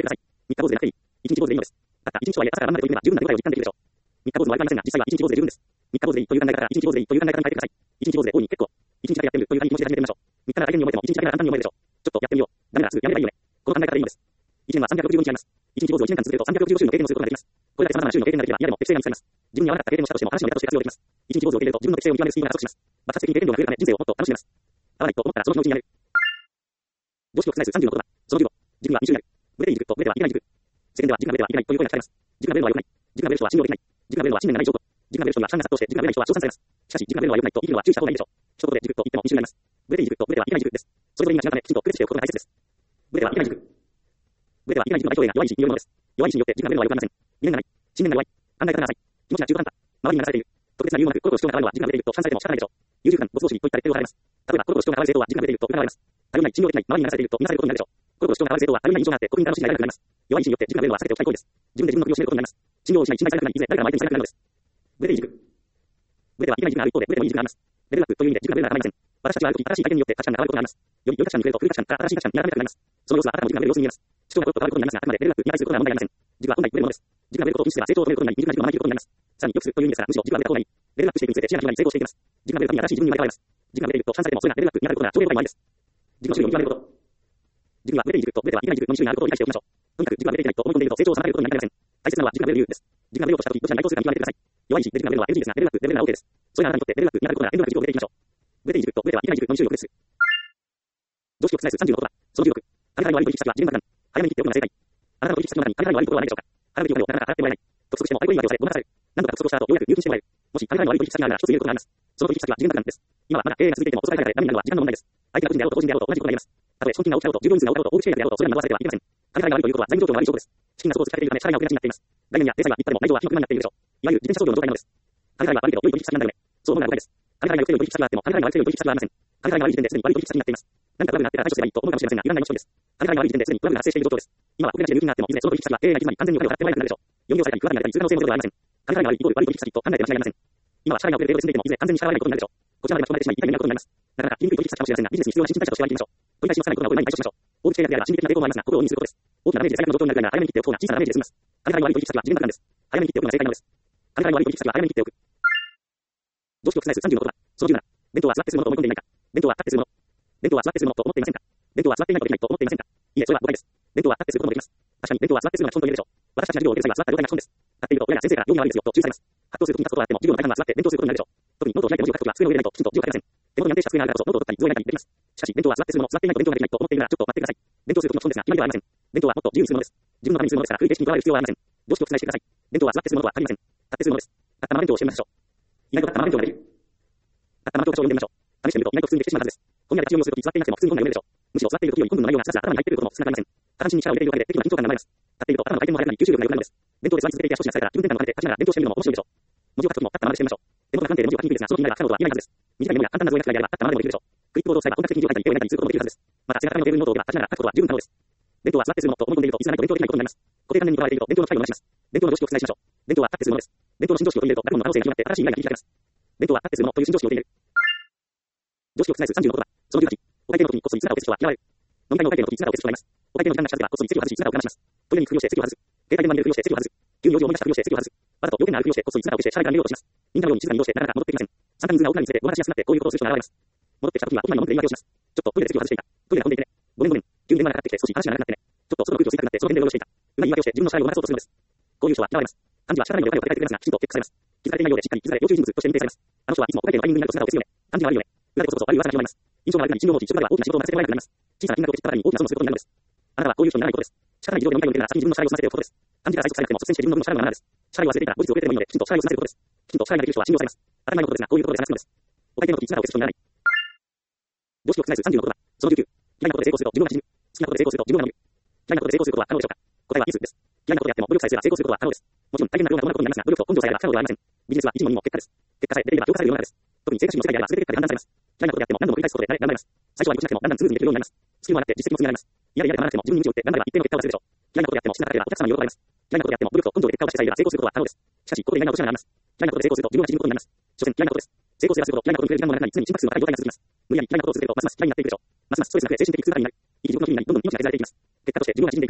みっか坊主でなくていい。いちにち坊主でいいのです。たったいちにちとはいえ朝から晩までというのが十分な了解を実感できるでしょう。みっか坊主もありませんが、実際はいちにち坊主で十分です。みっか坊主でいいという考え方からいちにち坊主でいいという考え方に変えてください。いちにち坊主で大いに結構。いちにちだけやってみるという感じで始めてみましょう。みっかなら大変に思えてもいちにちだけなら簡単に思えるでしょう。ちょっとやってみよう。ダメならすぐやめればいいよね。この考え方でいいのです。いちねんはさんびゃくろくじゅうごにちあります。いちにち坊主をいちねんかん続けるとさんびゃくろくじゅうご週の経験をすることができます。これだけ様々な週の経験ができれば嫌でも適正が見つかります。自分に合わなかった経験をしたとしても話のネタとして活用できます。いちにち坊主を受け入れると自分の適性を見極めるスピードが加速します。爆発的に経験量が増えるため人生をもっと楽しめます。合わないと思ったらその気持ちになる。常識を覆すさんじゅうの言葉。そのじゅうご。自分は二重になる。ブレていい軸とブレてはいけない軸。世間では軸がブレてはいけないという声が聞かれます。軸がブレるのは良くない。軸がブレる人は信用できない。軸がブレるのは信念がない証拠。軸がブレる人には批判が殺到して軸がブレない人は称賛されます。しかし軸がブレるのは良くないと生きるのは注意した方がいいでしょう。一言で軸と言っても一緒になります。ブレていい軸とブレてはいけない軸です。それぞれ意味が違うためきちんと区別しておくことが大切です。ブレてはいけない軸。ブレてはいけない軸の代表例が弱い意志によるものです。弱い意志によって軸がブレるのは良くありません。理念がない。信念が弱い。考え方が浅い。気持ちが中途半端。周りに流されている。特別な理由もなく、コロコロ主張が現れるのは軸がブレていると批判されても仕方ないでしょう。優柔不断、没頭主義といったレッテルを貼られます。例えば、コロコロ主張が現れる政党は軸がブレていると疑われます。頼りない、信用できない、周りに流されていると見なされることになるでしょう。コロコロ主張が現れる政党は頼りない印象があって国民からの支持が得られなくなります。弱い意志によって軸がブレるのは避けておきたい行為です。自分で自分の首を絞めることになります。信用を失い、信頼されなくなり、いずれ誰かの相手にされなくなるのです。ブレていい軸。ブレてはいけない軸がある一方で、ブレてもいい軸があります。レベルアップという意味で軸がブレるのは構いません。私たちはある時、新しい体験によって価値観が変わることがあります。より良い価値観に触れると古い価値観から新しい価値観に改めたくなります。その様子はあなたの軸がブレる様子に見えます。主張が変わることになりますが、あくまでレベルアップに値することは問題ありません。軸は本来ブレるものです。軸がブレることを禁止すれば成長を止めることになり、未熟な軸を招いていることになります。さらに良くするという意味ですが、むしろ軸がブレた方がいい。レベルアップしていくにつれて視野が広がり成功していきます。軸がブレるために新しい自分に生まれ変わります。軸がブレていると批判されてもそれがレベルアップになることが超えることがないです。軸の種類を見極めること。軸がブレている軸とブレてはいけない軸のに種類があることを理解しておきましょう。とにかく軸がブレていないと思い込んでいると成長を妨げることになりかねません。大切なのは軸がブレる理由です。軸がブレようとしたとき、どちらに該当するか見極めてください。弱い意志で軸がブレるのは エヌジー ですが、レベルアップ、レベルが OK です。それがあなたにとってレベルアップになることなら遠慮なく軸をブレていきましょう。ブレている軸とブレてはいけない軸のに種類を区別する。常識を覆すさんじゅうの言葉。そのじゅうろく。神々の悪い取引先は自分の判断。早めに切っておくのが正解。あなたの取引先の中に神々の悪いところはないでしょうか。払うべきお金をなかなか払ってもらえない。と不足してもアルゴリズムが利用され、ごまかされる。何度か不足をした後、ようやく入金してもらえる。もし神々の悪い取引先があるなら一つ言えることがあります。その取引先は自分の判断です。今はまだ経営が続いていても、遅かれ早かれ何になるのは時間の問題です。相手が個人であろうと個人であろうと同じことが言えます。たとえ資本金が起きたろうと、従業員数が多かろうと、大口契約であろうと、それらに惑わされてはいけません。神々が悪いということは財務状況の悪い証拠です。資金が底をつかれているため、社会が遅れがちになっています。概念やデザインは立派でも内情は非不満になっているでしょう。いわゆる自転車操業の状態なのです。神々は悪いけど良い取引先なんだよね。そう思うのが誤解です。神々が良くて良い取引先があっても、神々が悪くて良い取引先はありません。神々が悪い時点ですでに悪い取引先になっています。何かトラブルがあってから対処すればいいと思うかもしれませんが、油断ないの処理です。神々が悪い時点ですでにトラブルが発生している状況です。今は国内で入金があっても、いずれその取引先は経営が行き詰まり完全にお金を払ってもらえなくなるでしょう。よん業者に不安になったり、通過の性の状況はありません。神々が悪いイコール悪い取引先と考えて間違いありません。今は社会が遅れて遅れていても、いずれ完全に支払われないことになるでしょう。こちらまで巻き込まれてしまい、痛い目に遭うことになります。なかなか言いにくい取引先かもしれませんが、ビジネスに必要な新陳代謝として割り切りましょう。取り返しのつかないことが起こる前に対処しましょう。大口契約であれば心理的な抵抗もありますが、心を意味することです。大きなダメージで最悪の状況になるくらいなら早めに切っておく方が小さなダメージで済みます。神々の悪い取引先は自分の判断です。早めに切っておくのが正解なのです。神々の悪い取引先は早めに切っておく。常識を覆すさんじゅうの言葉。そのじゅうなな。弁当は座ってするものと思い込んでいないか。弁当は立ってするもの。弁当は座ってするものと思っていませんか。弁当は座っていないとできないと思っていませんか。いいえ、それは誤解です。弁当は立ってすることもできます。確かに弁当は座ってするのが基本と言えるでしょう。私たちが授業を受ける際は座った状態が基本です。立っていると親や先生から用意が悪いですよと注意されます。葛藤するときに立つことはあっても、授業の大半は座って勉強することになるでしょう。特にノートを開いて文字を書くときは机の上でないときちんと字を書けません。手元に安定した机があるからこそノートを取ったり図を描いたりできます。しかし弁当は座ってするもの、座っていないと勉強ができないと思っているならちょっと待ってください。弁当するときの基本ですが、決まりではありません。弁当はもっと自由にするものです。自分のためにするものですから、古い形式に加わる必要はありません。常識を覆してください。弁当は座ってするものとは限りません。立ってするものです。立ったまま弁当をしてみましょう。意外と立ったまま弁当ができる。立ったまま教科書を読んでみましょう。試してみると意外と普通にできてしまうはずです。本や歴史を読むするとき座っていなくても普通に本が読めるでしょう。むしろ座っているときより本文の内容がさらさら頭に入っていることも少なくありません。下半身に力を入れているおかげで適度な緊張感が生まれます。立っていると頭の回転も速くなり吸収力が良くなるのです。弁当で座り続けていて足をしなさいから気分転換を兼ねて立ちながら弁当してみるのも面白いでしょう。文字を書くときも立ったままでしてみましょう。弁当が不安定で文字を書きにくいですが、その気になれば不可能とは言えないはずです。短いメモや簡単な図を描くくらいであれば立ったままでもできるでしょう。クイックボードを使えば本格的に字を書いたり絵を描いたりすることもできるはずです。また背中のテーブルノートを置けば立ちながら書くことは十分可能です。弁当は座ってするものと思い込んでいるといつないと勉強できないことになります。固定観念にとらわれていると勉強の機会を逃します。弁当の常識をお伝えしましょう。弁当は立ってするものです。弁当の新常識を取り入れると学問の可能性が広がって新しい未来が切り開けます。弁当は立ってするものという新常識を取り入れる。常識を覆すさんじゅうの言葉。そのじゅうはち。お会計の時にこっそり姿を消す人は嫌われる。飲み会のお会計の時に姿を消す人がいます。お会計の時間が近づけばこっそり席を外し姿を我慢します。トイレに副業して席を外す。携帯電話に出る副業して席を外す。急に用事を思い出した副業して席を外す。わざと要件のある副業してこっそり姿を消して社会から逃げようとします。みんなのように静かに移動してなかなか戻ってきません。参加人数が多くなるにつれてごまかしやすくなってこういうことをする人が現れます。戻ってきた時にはお今の文句で言い訳をします。ちょっとトイレで席を外していた。トイレが混んでいてね。ごめんごめん。急に電話がかかってきて少し話が長くなってね。ちょっとその空気を吸いたくなってその電話をしていた。うまい言い訳をして自分の社会をごまかそうとするのです。こういう人は嫌われます。漢字は仕方ないのでお金を借りてくれますがきちんとチェックされます。気づかれていないようでしっかり気づかれ要注意人物として認定されます。あの人はいつもお会計のタイミングになると姿を消すよね。漢字は悪いよね。裏でこそこそ悪い噂が広まります。印象が悪くなり信用を持ち、職場では大きな仕事を任せてもらえなくなります。小さな金額を知ったからに大きな損をすることになるのです。あなたはこういう人にならないことです。仕方ない事情で飲み会を受けるなら先に自分の社会を済ませておくことです。漢字が催促されなくても率先して自分の分の社会を学ぶです。社会を忘れていたら後日遅れてもいいのできちんと社会を済ませることです。きちんと社会ができる人は信用されます。当たり前のことですがこういうことで話すのです。お会計の時に姿を消す人にならない。常識を覆すさんじゅうの言葉。そのじゅうきゅう。嫌いなことで成功すると自分が縮む。好きなことで成功すると自分が伸びる。嫌いなことで成功することは可能でしょうか。答えはイエスです。嫌いなことであっても努力さえすれば成功することは可能です。もちろん大変な量がどんなことになりますが、努力と根性さえあれば不可能ではありません。ビジネスは一時も二も結果です。結果さえ出ていれば評価される世の中です。特に生活習の世界であれば全て結果で判断されます。嫌いなことであっても何度も繰り返すことで慣れ頑張れます。最初はよくしなくてもだんだんスムーズにできるようになります。スキルも上がって実績も積み上がります。嫌で嫌でたまらなくても自分に道を打って頑張れば一定の結果を出せるでしょう。嫌いなことであってもしなかったらお客様に喜ばれます。嫌いなことであっても努力と根性で結果を出してさえいれば成功することは可能です。しかしここで意外な落とし穴があります。嫌いなことで成功すると自分が縮むことになります。所詮嫌いなことです。成功すればするほど嫌いなことに触れる時間も長くなり常に心拍数の高い状態が続きます。無理やり嫌いなことを続けるとますます嫌いになっていくでしょう。ますますストレスが増え精神的に痛がになり、いい自分の日々になりどんどん命が削られていきます。結果として自分が縮んでいくのです。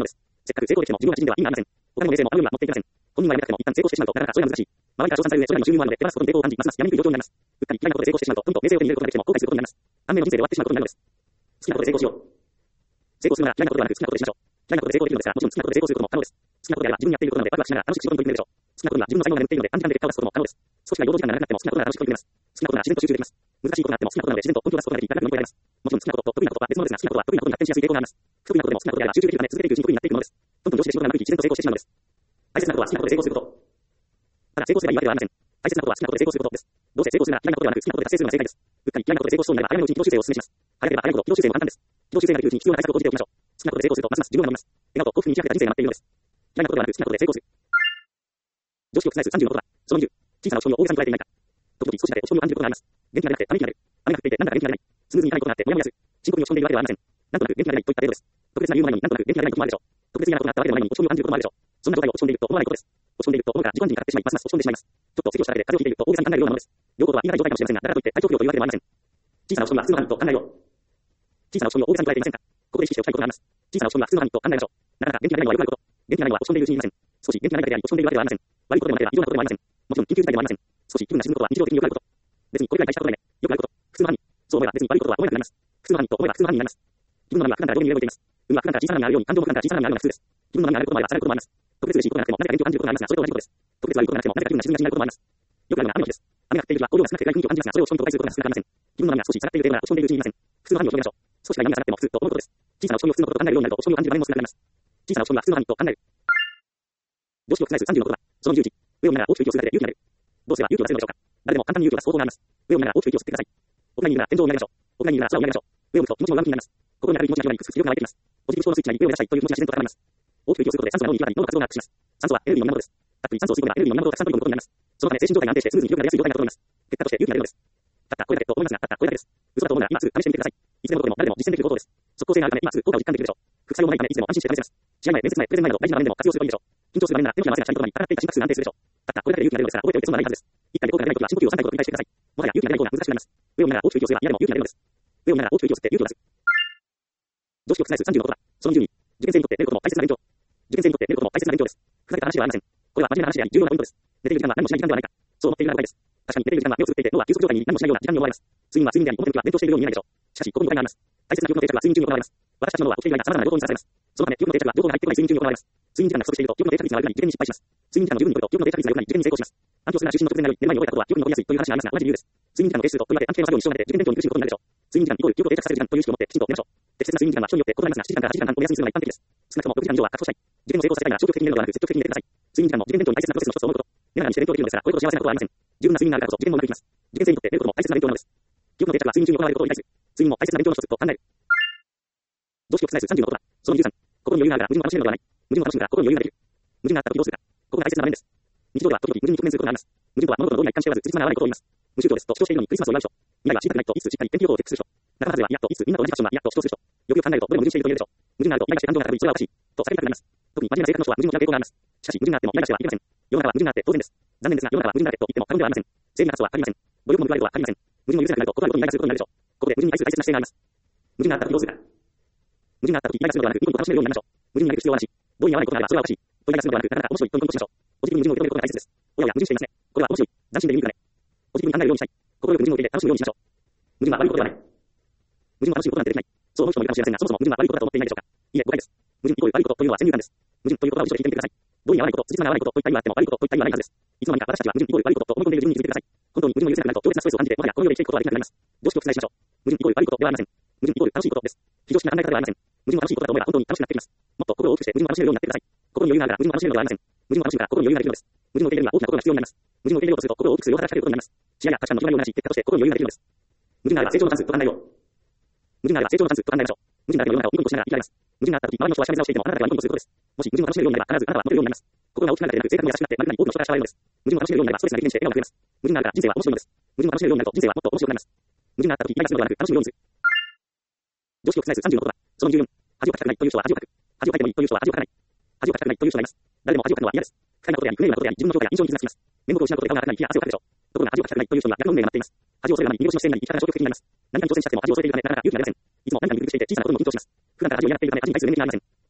せっかく成功できても十分な基準では意味がありません。お金も名声もあるようには持っていけません。本人はやりたくても一旦成功してしまうと、なかなかそれは難しい。周りから称賛される上、将来の収入もあるので、手放すことに抵抗を感じ、ますますやりにくい状況になります。うっかり嫌いなことで成功してしまうと、ポイント、名声を手に入れることができても後悔することになります。安寧の人生で終わってしまうことになるのです。好きなことで成功しよう。成功するなら嫌いなことではなく好きなことでしましょう。嫌いなことで成功できるのですが、もちろん好きなことで成功することも可能です。好きなことであれば自分にやっていることなのでワクワクしながら楽しく仕事に取り組めるでしょう。好きなことには自分の才能が眠っているので短時間で結果を出すことも可能です。少しは労働時間が長くなっても好きなことなら楽しく取り組めます。好きなことなら自然と集中できます。難しいことがあっても好きなことなので自然と根拠を出すことができ、長く乗り越えられます。もちろん好きなことと得意なことは別物ですが、好きなことは得意なことに発展しやすい傾向があります。不得意なことでも好きなことであれば集中できるため続けていくうちに得意になっていくものです。どんどん上司で仕事がうまくいき自然と成功してしまうのです。大切なことは好きなことで成功すること。ただ成功すればいいわけではありません。大切なことは好きなことで成功することです。どうせ成功するなら嫌いなことではなく好きなことで達成するのが正解です。うっかり嫌いなことで成功しそうになれば早めのうちに軌道修正をお勧めします。早ければ早いほど軌道修正も簡単です。軌道修正ができるうちに必要な対策を講じておきましょう。好きなことで成功するとますます重要になります。笑顔と幸福に開けた人生が待っているのです。嫌いなことではなく好きなことで成功する。常識を覆すさんじゅうのことだ。そのにじゅう。小さな落ち込みを大げさに捉えていないか。時々少しだけ落ち込みを感じることがあります。元気が出なくてため息が出る。雨が降っていてなんだか元気が出ない。スムーズにいかないことがあってモヤモヤする。深刻に落ち込んでいるわけではありません。なんとなく元気が出ないといった程度です。特別な理由もないのになんとなく元気が出ないこともあるでしょう。特別に嫌なことがあったわけでもないのに落ち込みを感じることもあるでしょう。そんな状態を落ち込んでいると思わないことです。落ち込んでいると思うから自己暗示にかかってしまいますます落ち込んでしまいます。ちょっと咳をしただけで風邪をひいていると大げさに考えるようなものです。両方とは言い難い状態かもしれませんが、だからといって体調不良というわけでもありません。小さな落ち込みは普通の範囲と考えよう。小さな落ち込みを大げさに捉えていませんか。ここで意識しておきたいことがあります。小さな落ち込みは普通の範囲と考えましょう。なかなか元気が出ないのはよくあること。元気がないのは落ち込んでいるうちにいません。少し元気がないだけであり落ち込んでいるわけではありません。悪いことでもなければ異常なことでもありません。もちろん緊急事態でもありません。少し気分が沈むことは日常的によくあること。別にこれくらい大したことだね。よくあること。普通の範囲。そう思えば別に悪いことは思えなくなります。普通の範囲と思えば普通の範囲になります。自分の波は普段から上に動いています。運は普段から小さな波があるように、感情も普段から小さな波があるのが普通です。自分の波があることもあれば辛いこともあります。特別嬉しいことがなくても何か元気を感じることがありますが、それと同じことです。特別悪いことがなくても何か気分が沈みがちになることもあります。よくあるのが雨の日です。雨が降っている日は光量が少なくて暗い雰囲気を感じますが、それを落ち込みと解することが少なくありません。自分の波が少し下がっている程度なら落ち込んでいるうちにいません。普通の範囲を広げましょう。少しが波が下がっても普通と思うことです。小さな落ち込みを普通のことと考えるようになると落ち込みを感じる場面も少なくなります。小さな落ち込みは普通の範囲と考える。常識を覆すさんじゅうのことだ。そのにじゅういち。上を見ながら大きく息を吸うだけで勇気が出る。どうすれば勇気を出せるのでしょうか。誰でも簡単に勇気を出す方法があります。上を見ながら大きく息を吸ってください。屋内にいるなら天井を見上げましょう。屋内にいるなら空を見上げましょう。上を向くと気持ちも上向きになります。心にある気持ちが広がりくすくすよく乾いています。ポジティブ思考のスイッチに上を目指したいという気持ちが自然と高まります。大きく息を吸うことで酸素が脳に行き渡り脳の活動がアップします。酸素はエネルギーの源です。たっぷり酸素を吸い込めばエネルギーの源をたくさん取り込むことになります。そのため精神状態が安定してスムーズに広くなりやすい状態が整います。結果として勇気が出るのです。たったこれだけと思いますが、たったこれだけです。嘘だと思うなら今すぐ試してみてください。いつでもどこでも誰でも実践できる方法です。即効性があるため今すぐ効果を実感できるでしょう。副作用もないためいつでも安心して試せます。試合前、面接前、プレゼン前など大事な場面でも活用するといいでしょう。緊張する場面なら手のひらを合わせがちゃんとに体がっていた心拍数が安定するでしょう。たったこれだけで勇気が出るのですから覚えておいて損はないはずです。一回で効果が出ないときは深呼吸をさんかいほど繰り返してください。もはや勇気が出ない方が難しくなります。上を見ながら大きく息を吸えば嫌でも勇気が出るのです。上を見ながら大きく息を吸って勇気を出す。常識を覆すさんじゅうのことだ。そのにじゅうに。受験生にとって寝ることも大切な勉強。受験生にとって寝ることも大切な勉強です。ふざけた話ではありません。これは真面目な話であり重要なポイントです。寝ている時間は何もしない時間ではないか。そう思っているなら誤解です。確かに寝ている時間は目をつぶっていて脳は休息状態に何もしないような時間に思われます。睡眠は睡眠であり、表向きは勉強しているように見えないでしょう。しかし、ここに誤解があります。大切な記憶の定着は睡眠中に行われます。私たちの脳は起きている間、様々な情報にさらされます。そのため、記憶の定着は情報が入ってこない睡眠中に行われます。睡眠時間が不足していると、記憶の定着率が悪くなり、受験に失敗します。睡眠時間の十分にとると、記憶の定着率が良くなり、受験に成功します。暗記をするなら就寝の直前になり、寝る前に覚えたことは記憶に残りやすいという話がありますが、同じ理由です。睡眠時間の定数と、とりわけ暗記系の作業に支障が出て、受験勉強に苦しむことになるでしょう。睡眠時間イコール記憶を定着させる時間という意識を持ってきちんと寝ましょう。適切な睡眠時間は人によって異なりますが、しちじかんからはちじかんはんを目安にするのが一般的です。少なくともろくじかん以上は確保したい。受験を成功させたいなら消極的に寝るのではなく積極的に寝てください。睡眠時間も受験勉強に大切なプロセスの一つと思うこと。寝ながらにして勉強できるのですから、これほど幸せなことはありません。十分な睡眠があるからこそ受験もうまくいきます。受験生にとって寝ることも大切な勉強なのです。記憶の定着は睡眠中に行われることを理解する。睡眠も大切な勉強の一つと考える。常識を覆すさんじゅうのことだ。そのにじゅうさん。心に余裕があるから矛盾を楽しめるのではない。矛盾を楽しむから心に余裕ができる。矛盾があったときどうするか。ここが大切な場面です。日常では時々矛盾に直面することがあります。矛盾とは物事の道理が一貫しておらず、辻褄が合わないことを言います。無宗教ですと主張しているのにクリスマスを祝う人。未来は小さくないといつしっかり天気予報をチェックする人。仲間外れはいやといつみんなと同じファッションがいやと主張する人。よくよく考えるとどれも矛盾していると言えるでしょう。矛盾があるとイライラして感情が高ぶりそれはおかしいと叫びたくなります。特に真面目な性格の人は矛盾を嫌う傾向があります。しかし矛盾があってもイライラしてはいけません。世の中は矛盾があって当然です。残念ですが世の中は矛盾だらけと言っても過言ではありません。正義な発想は限りません。努力も報われるとは限りません。矛盾を許せなくなると断ることにイライラすることになるでしょう。ここで矛盾に対する大切な姿勢があります。矛盾があった時どうするか。矛盾があった時イライラするのではなく、ニコニコ楽しめるようになりましょう。矛盾になる必要はなし。同意に合わないことがあればそれはおかしい。とイライラするのではなく、なかなか面白いとニコニコしましょう。ポジティブに矛盾を受け止めることが大切です。おやおや矛盾していますね。これは面白い。斬新でユニークだね。ポジティブに考えるようにしたい。心よく矛盾を受け入れ楽しむようにしましょう。矛盾は悪いことではない。矛盾は楽しいことなんてできない。そう思う人もいるかもしれませんが、そもそも矛盾は悪いことだと思っていないでしょうか。いいえ、誤解です。矛盾イコール悪いことというのは先入観です。矛盾ということは後ろ聞いてみてください。同意に合わないこと、辻褄が合わないことといった意味があっても悪いことといった意味はないはずです。いつの間にか私たちは矛盾イコール悪いことと思い込んでいる自分に気づいてください。本当に矛盾を許せなくなると強烈なストレスを感じて、もはやこの世で生きていくことはできなくなります。常識を覆しましょう。矛盾イコール悪いことではありません。矛盾イコール楽しいことです。非常識な考え方ではありません。矛盾を楽しいことだと思えば本当に楽しくなってきます。もっと心を大きくして矛盾を楽しめるようになってください。心に余裕があるから矛盾を楽しめるのではありません。矛盾を楽しむから心に余裕ができるのです。矛盾を受け入れるには大きなことが必要になります。矛盾を受け入れようとすると心を大きくするよう働きかけることになります。視野や価値観の決まりをなし、結果として心に余裕ができるのです。矛盾があれば成長のチャンスと考えよう。矛盾があれば成長のチャンスと考えましょう。矛盾があれば世の中をニコニコしながら生きられます。矛盾があった時、周りの人はしゃべり直していてもあなただけはニコニコすることです。もし矛盾を楽しめるようになれば必ずあなたはモテるようになります。心が大きくなるだけでなく性格も優しくなって丸くなり多くの人から慕われるのです。矛盾を楽しめるようになればストレスが激減して笑顔が増えます。矛盾があるから人生は面白いのです。矛盾を楽しめるようになると人生はもっと面白くなります。矛盾があった時、イライラするのではなく楽しむようにする。常識を覆すさんじゅうのことだ。そのにじゅうよん。恥をかきたくないという人は恥をかく。恥をかいてもいいという人は恥をかかない。恥をかきたくないという人がいます。誰でも恥をかくのは嫌です。不快なことであり、不名誉なことであり、自分の評価や印象に傷がつきます。面目を失うことで顔が赤くなり、気や汗をかくでしょう。ところが恥をかきたくないという人には逆の運命が待っています。恥を恐れるのに、見殺しの姿勢になり、生き方が消極的になります。何かに挑戦したくても恥を恐れているため、なかなか勇気が出ません。いつも何かに苦しんでいて小さなことにも緊張します。普段から恥を嫌っているため、恥に対する免疫がありません。少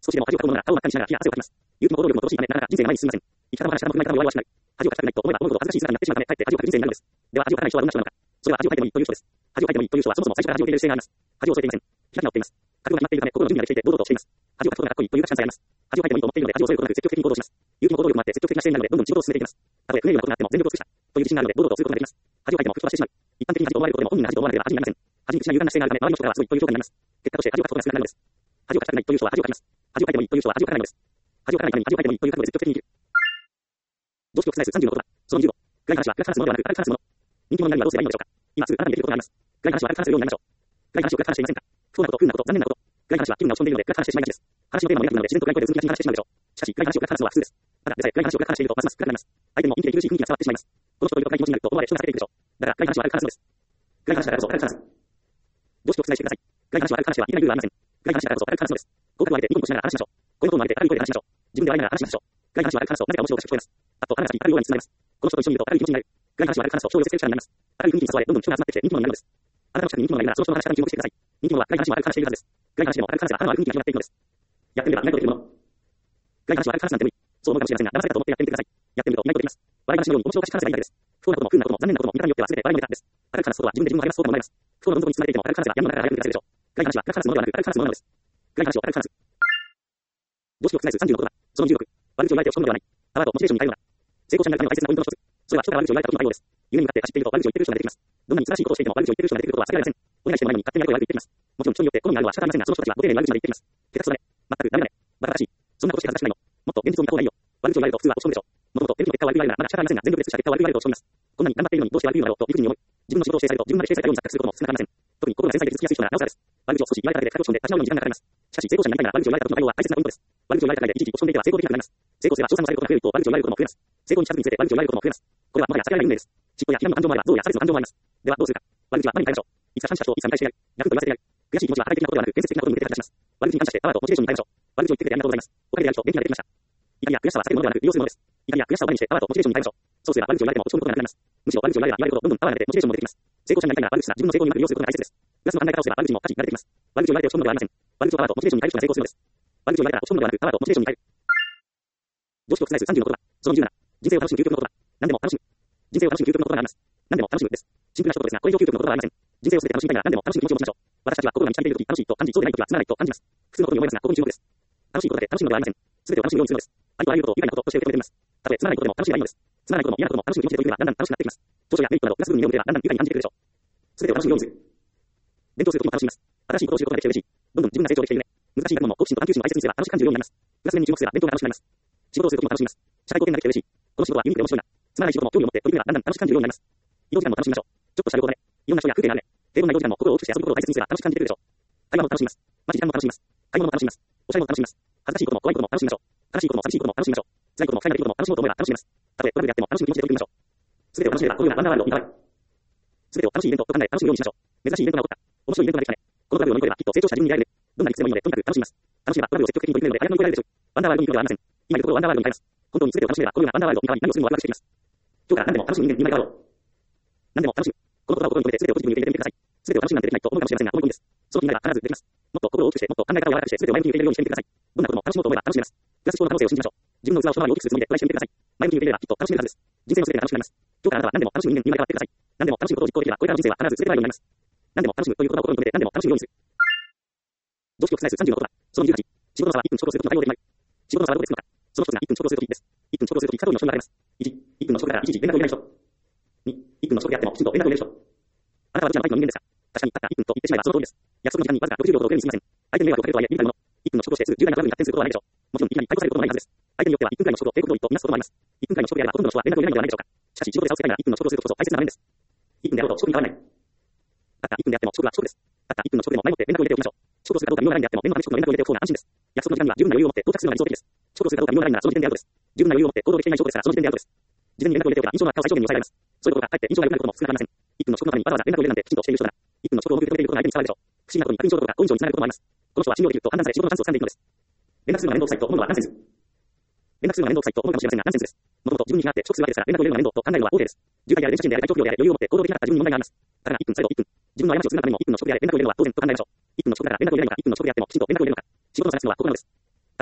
少しでも恥をかくものなら顔を真っ赤にしながら冷や汗をかきます。勇気も労力も乏しいため、なかなか人生が前に進みません。生き方の話からの不満からの弱々しない。恥をかきたくないと思えば思うほど恥ずかしい姿になってしまうため、かえって恥をかく人生になるのです。では恥をかかない人はどんな人なのか。それは恥をかいてもいいという人です。恥をかいてもいいという人はそもそも最初から恥を受け入れる姿勢があります。恥を恐れていません。開き直っています。覚悟が決まっているため心の準備ができていて堂々としています。恥をかくことがかっこいいという価値観さえあります。恥をかいてもいいと思っているので恥を恐れることなく積極的に行動します。勇気も労力もあって積極的な姿勢になるのでどんどん仕事を進めていきます。たとえ不名誉なことがあっても全力を尽くしたという自信があるので堂々とすることができます。恥をかいても吹っ飛ばしてしまう。一般的に恥と思われることでも本人が恥と思わなければ恥になりません。恥に口な勇敢な姿勢があるため周りの人からはすごいという評価になります。結果として恥をかくことが少なくなるのです。恥をかきたくないという人は恥をかきます。恥をかいてもいいという人は恥をかかないのです。恥をかかないために恥をかいてもいいという覚悟で積極的に生きる。常識を覆すさんじゅうの言葉。そのにじゅうご。暗い話は暗く話すものではなく明るく話すもの。人気者になるにはどうすればいいのでしょうか。今すぐあなたにできることがあります。暗い話は明るく話すようになりましょう。暗い話を暗く話していませんか。不幸なこと、不運なこと、残念なこと。暗い話は気分が落ち込んでいるので暗く話してしまいがちです。話のテーマもネガティブなので自然と暗い声でうつむきがちに話してしまうでしょう。しかし暗い話を暗く話すのは普通です。ただでさえ暗い話を暗く話しているとますます暗くなります。相手にも陰気で苦しい雰囲気が伝わってしまいます。この人といると暗い気持ちになると思われ人が避けていくでしょう。だから暗い話は明るく話すのです。暗い話だからこそ明るく話す。常識を覆してください。暗い話は明るく話してはいけない理由はありません。暗い話だからこそ明るく話すのです。合格を上げてニコニコしながら話しましょう。このことを上げて明るい声で話しましょう。自分で笑いながら話しましょう。暗い話は明るく話すと何か面白おかしく聞こえます。あと、あなたに明るいようにつながります。この人と一緒にいると明るい気持ちになる。暗い話は明るく話すと勝利を寄せる力になります。明るい雰囲気に誘われ、どんどん人が集まってきて人気者になるのです。あなたの近くに人気者がいるならその人の話し方に注目してください。人気者は暗い話も明るく話しているはずです。暗い話でも明るく話せば花のある雰囲気が広がっていくのです。やってみれば意外とできるもの。暗い話は明るく話すなんて無理。そう思うかもしれませんが、騙されたと思ってやってみてください。やってみると意外とできます。笑い話のように面白おかしく話せばいいだけです。不幸なことも不運なことも残念なことも見方によっては全て笑いのネタです。明るく話すことは自分で自分を励ますそうとも思います。不幸などん底に包まれていても明るく話せば闇の中から早く抜け出せるでしょう。暗い話は暗く話すものではなく明るく話すものなのです。暗い話を明るく話す。常識を覆すさんじゅうの言葉。そのじゅうろく。悪口を言われて落ち込むのではない。パワーとモチベーションに変えるのだ。成功者になるための大切なポイントの一つ。それは人から悪口を言われた時の対応です。夢に向かって走っていると悪口を言っている人が出てきます。どんなに素晴らしいことをしていても悪口を言っている人が出てくることは避けられません。お願いしてもないのに勝手に悪口を言っています。もちろん人によって好みがあるのは仕方ありませんが、その人たちはご丁寧に悪口まで言っています。下手くそだね。全くダメだね。バカらしい。そんなことして恥ずかしくないの。もっと現実を見た方がいいよ。悪口を言われると普通は落ち込むでしょう。もともと現実の結果は悪く言われるならまだ仕方ありませんが、全力で尽くした結果は悪く言われると落ち込みます。こんなに頑張っているのにどうして悪く言うのだろうと理不尽に思い、自分の仕事をしてされると自分まで否定されたように錯覚することも少なくありません。特に心が繊細で傷つきやすい人ならなおさらです。悪口を少し言われただけで過去で立ち直るのに時間がかかります。しかし成功者になりたいなら悪口を言われた時の対応は大切なポイントです。悪口を言われただけで一時落ち込んでいては成功できなくなります。成功すれば称賛されることが増えると悪口を言われることも増えます。成功に近づくにつれて悪口を言われることも増えます。これはもはや避けられない運命です。嫉妬や批判の感情もあれば憎悪や差別の感情もあります。ではどうするか。悪口は何に変えましょう。いつか感謝した人をいつか見返してやる。逆と言わせてやる。悔しい気持ちは破壊的なことではなく建設的なことに向けて発します。悪口に感謝してパワーとモチベーションに変えましょう。悪口を言ってくれてありがとうございます。おかげでやる人元気が出てきました。怒りや悔しさは避けるものではなく利用するものです。怒りや悔しさを前にしてパワーとモチベーションに変えましょう。そうすれば悪口を言われても落ち込むことがなくなります。むしろ悪口を言われれば言われるほどどんどんパワーが出てモチベーションも出てきます。成功者になりたいなら悪口な自分の成功にうまく利用することが大切です。プラスの考え方をすれば悪口も価値が出てきます。悪口を言われて落ち込むのではありません。悪口をパワーとモチベーションに変える人が成功するのです。悪口を言われたら落ち込むのではなくパワーとモチベーションに変える。常識を覆すさんじゅうの言葉。そのにじゅうなな。人生を楽しむ究極の言葉。何でも楽しむ。人生を楽しむ究極の言葉があります。何でも楽しむです。シンプルな一言ですが、これ以上究極の言葉はありません。人生をすべて楽しみたいなら何でも楽しむ気持ちを持ちましょう。私たちは心が満ち足りているとき楽しいと感じ、そうでないときはつまらないと感じます。普通のことに思いますが、ここに注目です。楽しいことだけ楽しむのではありません。すべてを楽しむようにするのです。ありとあらゆることを愉快なこととして受け止めています。たとえつまらないことでも楽しめばいいのです。つまらないことも嫌なことも楽しむ気持ちで取り組めばだんだん楽しくなってきます。長所やメリットなどプラス部分に目を向ければだんだん愉快に感じてくるでしょう。すべてを楽しむようにする。勉強するときも楽しみます。新しいことを知ることができて嬉しい。どんどん自分が成長できているね。難しい学問も好奇心と探求心を大切にすれば楽しく感じるようになります。プラス面に注目すれば勉強が楽しくなります。仕事をするときも楽しみます。社会貢献ができて嬉しい。この仕事はユニークで面白いな。つまらない仕事も興味を持って取り組めばだんだん楽しく感じるようになります。移動時間も楽しみましょう。ちょっとした旅行だね。いろんな人や風景があるね。平凡な移動時間も心を大きくして遊ぶことを大切にすれば楽しく感じてくるでしょう。台湾も楽しみます。街時間も楽しみます。買い物も楽しみます。おしゃれも楽しみます。恥ずかしいことも怖いことも楽しみましょう。悲しいことも寂しいことも楽しみましょう。辛いことも不快な出来事も楽しもうと思えば楽しみます。たとえトラブルであっても楽しむ気持ちで取り組みましょう。すべてを楽しめばこのようなワンダーワールドを見たい。すべてを楽しいイベントと考え楽しむようにしましょう。珍しいイベントが起こった。面白いイベントができたね。このトラブルを乗り越えればきっと成長した自分に出会えるね。どんなにきついもいいのでとにかく楽しみます。楽しめばトラブルを積極的に取り組めるので早く乗り越えられるでしょう。ワンダーワールドに行くのではありません。今いるところをワンダーワールドに変えます。本当にすべてを楽しめばこのようなワンダーワールドを見たい何をするのをワクワクしています。今日から何でも楽しむ人間に生まれ変わろう。何でも楽しむ。この言葉を心に留めてすべてをポジティブに受け入れてみてください。すべてを楽しむなんてできないと思うかもしれませんが、思い込みです。その気になれば必ずできます。もっと心を大きくして、もっと考え方を柔らかくして、すべてを前向きに受け入れるようにしてみてください。どんなことも楽しもうと思えば楽しめます。プラス思考の可能性を信じましょう。自分の器を一回り大きくするつもりでトライしてみてください。前向きに受け入れればきっと楽しめるはずです。人生のすべてが楽しくなります。今日からあなたは何でも楽しむ人間に生まれ変わってください。何でも楽しむことを実行できれば、これからの人生は必ず全てがようになります。何でも楽しむという言葉を心に留めて何でも楽しむようにする。常識を覆すさんじゅうの言葉。そのじゅうはち。仕事の差はいっぷん遅刻するとの対応で決まる。仕事の差はどこでつくのか。その一つがいっぷん遅刻するときです。いっぷん遅刻するとき、過去にの人が出ます。いち、いっぷんの遅刻だからいちいち連絡を入れない人。に、いっぷんの遅刻であってもきちんと連絡を入れる人。あなたはどちらのタイプの人間ですか。確かにたったいっぷんと言ってしまえばその通りです。約束の時間にわずかろくじゅうびょうほど遅れるにすみません。相手に迷惑をかけるとはいえ、ビビたるもの。いっぷんの遅刻をしてすぐ重大なトラブルに発展することはないでしょう。もちろんいきなり逮捕されることもないはずです。相手によってはいっぷんくらいの遅刻を警告通りとみなすこともあります。いっぷんくらいの遅刻であればほとんどの人は連絡を入れないのではないでしょうか。しかし仕事で差をつけたいならいっぷんの遅刻をすることこそ大切な場面です。いっぷんであろうと遅刻に変わらない。たったいっぷんであっても遅刻は遅刻です。たったいっぷんの遅刻でも前もって連絡を入れておきましょう。遅刻するかどうか微妙なラインであっても念のため遅刻の連絡を入れておく方が安心です。約束の時間には十分な余裕を持って到着するのが理想的です。遅刻するかどうか微妙なラインならその時点でアウトです。十分な余裕を持って行動できていない証拠ですからその時点でアウトです。事前に連絡を入れておけば印象の悪化を最小限に抑えられます。そういうことがかえって印象が良くなることも少なくありません。いっぷんの遅刻のためにわざわざ連絡を入れるなんてきちんとしている人なら、いっぷんの遅刻を目的で止めていることが相手に伝わるでしょう。不審なことに悪印象どころか好印象につながることもあります。この人は信用できると判断され仕事のチャンスを掴んでいくのです。連絡するのが面倒くさいと思うのはナンセンス。連絡するのが面倒くさいと思うかもしれませんがナンセンスです。もともと自分に気があって遅刻するわけですから連絡を入れるのが面倒と考えるのは OK です。渋滞であれ電車賃であれ体調不良であれ余裕を持って行動できなかった自分に問題があります。だからいっぷん最後いっぷん。自分の過ちをするためにもいっぷんの遅刻であれ連絡を入れるのは当然と考えましょう。いっぷんの遅刻だから連絡を入れるのかいっぷんの遅刻であってもきちんと連絡を入れるのか。仕事の探すのはここなのです。たった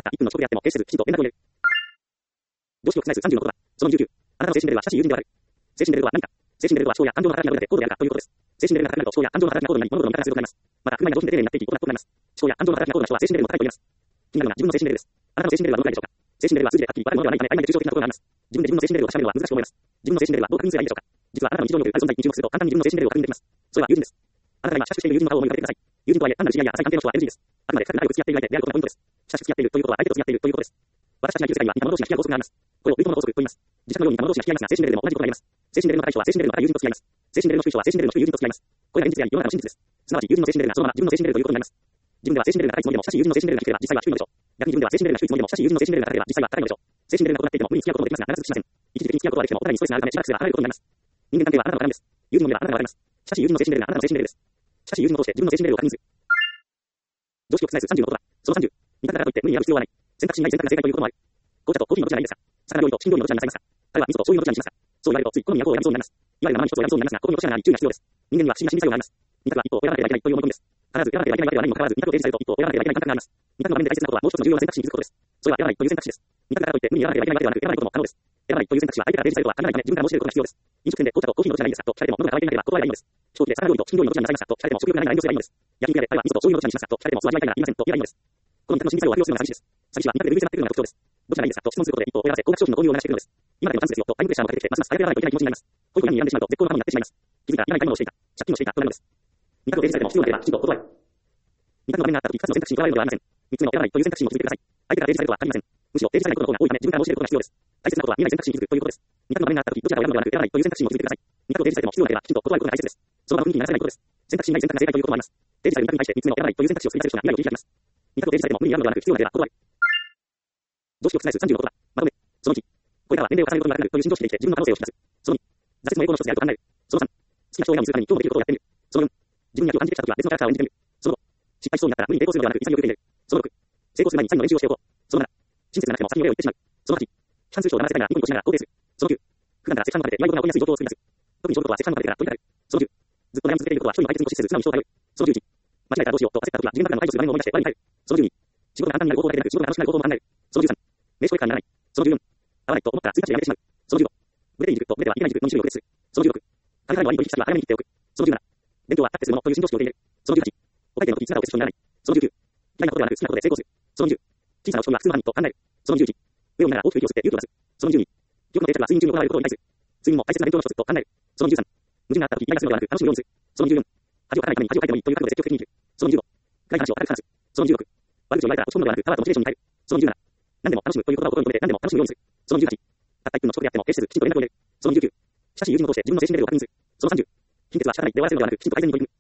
たいっぷんの遅刻であっても、決せず、きちんと連絡を入れる。常識を覆すさんじゅうの言葉。そのにじゅうきゅう。あなたの精神レベルは親しい友人ではある。精神レベルとは何か。精神レベルとは思考や感情の働きが及び高度であるかということです。精神レベルが高くなると思考や感情の働きが高度になり、物事の見方が鋭くなります。また、車や同心で丁寧になっていき、行うことになります。思考や感情の働きが高度な人は精神レベルの高いと言えます。気になるのは自分の精神レベルです。あなたの精神レベルはどのくらいでしょうか。精神レベルは数字ではっきり分かるものではないため、曖昧で抽象的なところがあります。自分で自分の精神レベルを確かめるのは難しく思います。自分の精神レベルはどう確認すればいいでしょうか。実はあなたの日常におけるある存在に注目すると簡単に自分の精神レベルを確認できます。それは友人です。あなたが今親しくしている友人の顔を思い浮かべてください。友人とはいえ単なる知り合いや浅い関係の人は エヌジー です。あくまで深く仲良く付き合っている相手であることがポイントです。親しく付き合っているということは相手と付き合っているということです。私たちが生きる世界には似た者同士が付き合う法則があります。これを類友の法則と言います。自宅のように似た者同士が付き合いますが、精神レベルでも同じことがあります。精神レベルの高い人は精神レベルの高い友人と付き合います。精神レベルの低い人は精神レベルの低い友人と付き合います。これが現実であり、世の中の真実です。すなわち、友人の精神レベルがそのまま自分の精神レベルということになります。自分では精神レベルが高いつもりでも、親しい友人の精神レベルが低ければ実際は低いのでしょう。逆に自分では精神レベルが低いつもりでも、親しい友人の精神レベルが高ければ実際は高いのでしょう。精神レベルが異なっていても無理に付き合うこともできますが、必ずしません。一時的に付き合うことはできても、お互いにストレスがあるため、しばらくすれば離れることになります。人間関係はあなたの絡みです。友人の目はあなたの絡みます。親しい友人の精神レベルがあなたの精神レベルです。親しい友人を通して自分の精神レベルを確認する。常識を覆すさんじゅうの言葉。そのさんじゅう。味方だからといって無理にやる必要はない。選択肢にない選択が正解ということもある。紅茶とコーヒーのどちらがいいですか。魚料理とチキン料理のどちらになさいますか。彼は味噌と醤油のどちらにしますか。そう言われるとつい好みや方を選びそうになります。いわゆる生に一つを選びそうになりますが、ここにどちらがあり注意が必要です。人間には不思議な心理作用があります。二択は一歩を選ばなければいけないという思い込みです。必ず選ばなければいけないわけではないにもかかわらず、二択を提示されると一歩を選ばなければいけない感覚があります。二択の場面で大切なことはもう一つの重要な選択肢に気づくことです。それは選ばないという選択肢です。二択だからといって無理に選ばなければいけないわけではなく、選ばないことも可能です。選ばないという選択肢は相手から提示されることは考えないため自分から申し出ることが必要です。飲食店で紅茶とコーヒーのどちらがいいですかと聞かれても喉が渇いていなければ断ればいいのです。飛行機で魚料理とチキン料理のどちらになさいますかと聞かれても食欲がないなら遠慮すればいいのです。焼肉屋で彼は味噌と醤油のどちらにしますかと聞かれてもそう味わいたいなら言いませんと言えばいいのです。この二択の心理作用を悪用するのが寂しいです。寂しいは二択で類似なっているのが特徴です。どちらがいいですかと質問することで一歩を選ばせ高額商品の購入を促しているのです。今でもチャンスですよとタイムプレッシャーもかけてきてますます早く選ばないといけない気持ちになります。こういうふうに選んでしまうと絶好のものになってしまいます。気づいたら今痛いものをしていた。借金をしていたとなるのです。二択を提示されても必要なければきちんと断る。二択の場面があったとき二つの選択肢にとらわれるのではありません。三つ目の選ばないという選択肢にも続いてください。相手から提示されるとは限りません。むしろ提示されないことの方が多いため自分から申し出ることが必要です。大切なことは見えない選択肢に気づくということです。二択の場面があったときどちらかを選ぶのではなく選ばないという選択肢にも続いてください。二択を提示されても必要なければきちんと断ることが大切です。その場の雰囲気にならせないことです。選択肢にない選択が正解ということもあります。提示される二択に対して三つ目の選ばないという選択肢を繰り返す人が未来を切り開きます。二択を提示されても無理に選ぶのではなく必要なければ断る。常識を覆すさんじゅうの言葉。まとめ。そのいち。これからは年齢を重ねることがなくなるという新常識で生きて自分の可能性を引き出す。そのに。挫折の栄光の一つであると考える。そのさん。好きな人を親にするために今日もできることをやってみる。そのよん。自分に役を感じてきたときは別のキャラクターを演じてみる。そのご。失敗しそうになったら無理に抵抗するのではなく潔く受け入れる。そのろく。成功する前に最後の練習をしておこう。そのなな。親切がなくても先に上を行ってしまう。そのはち。批判する人を黙らせたいならニコニコしながら肯定する。そのきゅう。普段からセクハラの中で祝い事が起こりやすい状況を作り出す。特に小事はセクハラの中でから問いかかる。そのじゅう。ずっと悩み続けていることは一人の解決に固執せず素直に人を頼る。そのじゅういち。間違えたらどうしようと焦ったときは自分からの解除する場面を思い出して我に返る。そのじゅうに。仕事が簡単になる方法だけでなく仕事が楽しくなる方法も考える。そのじゅうさん。名刺交換にならない。そのじゅうよん。合わないと思ったら次の日でやめてしまう。そのじゅうご。ブレている軸とブレてはいけない軸のに種類を区別する。そのじゅうろく。金払いの悪い取引先は早めに切っておく。そのじゅうなな。勉強は立ってするものという新常識を受け入れる。そのじゅうはち。お会計の時に姿を消す人にならない。そのじゅうきゅう。嫌いなことではなく好きなことで成功する。そのにじゅう。小さな落ち込みは普通の犯人と考える。そのじゅういち。上を見ながら大きく息を吸って勇気を出す。そのじゅうに。記憶の定着は睡眠中に行われることを理解する。睡眠も大切な勉強の一つと考える。そのじゅうさん。矛盾があった時イライラするのではなく楽しむようにする。そのじゅうよん。恥をかかないために恥をかいてもいいという覚悟で積極的に生きる。そのじゅうご。深い話を軽く話す。そのじゅうろく。悪口を言われたら落ち込むのではなくパワーとモチベーションに変える。そのじゅうなな。何でも楽しむという言葉を心に留めて何でも楽しむようにする。そのじゅうはち。たったいっぷんの遅刻であっても決せずきちんと連絡を入れる。そのにじゅうきゅう。親しい友人を通して自分の精神レベルを確認する。そのさんじゅう。貧血は仕方ないで終わらせるのではなくきちんと改善に取り組む。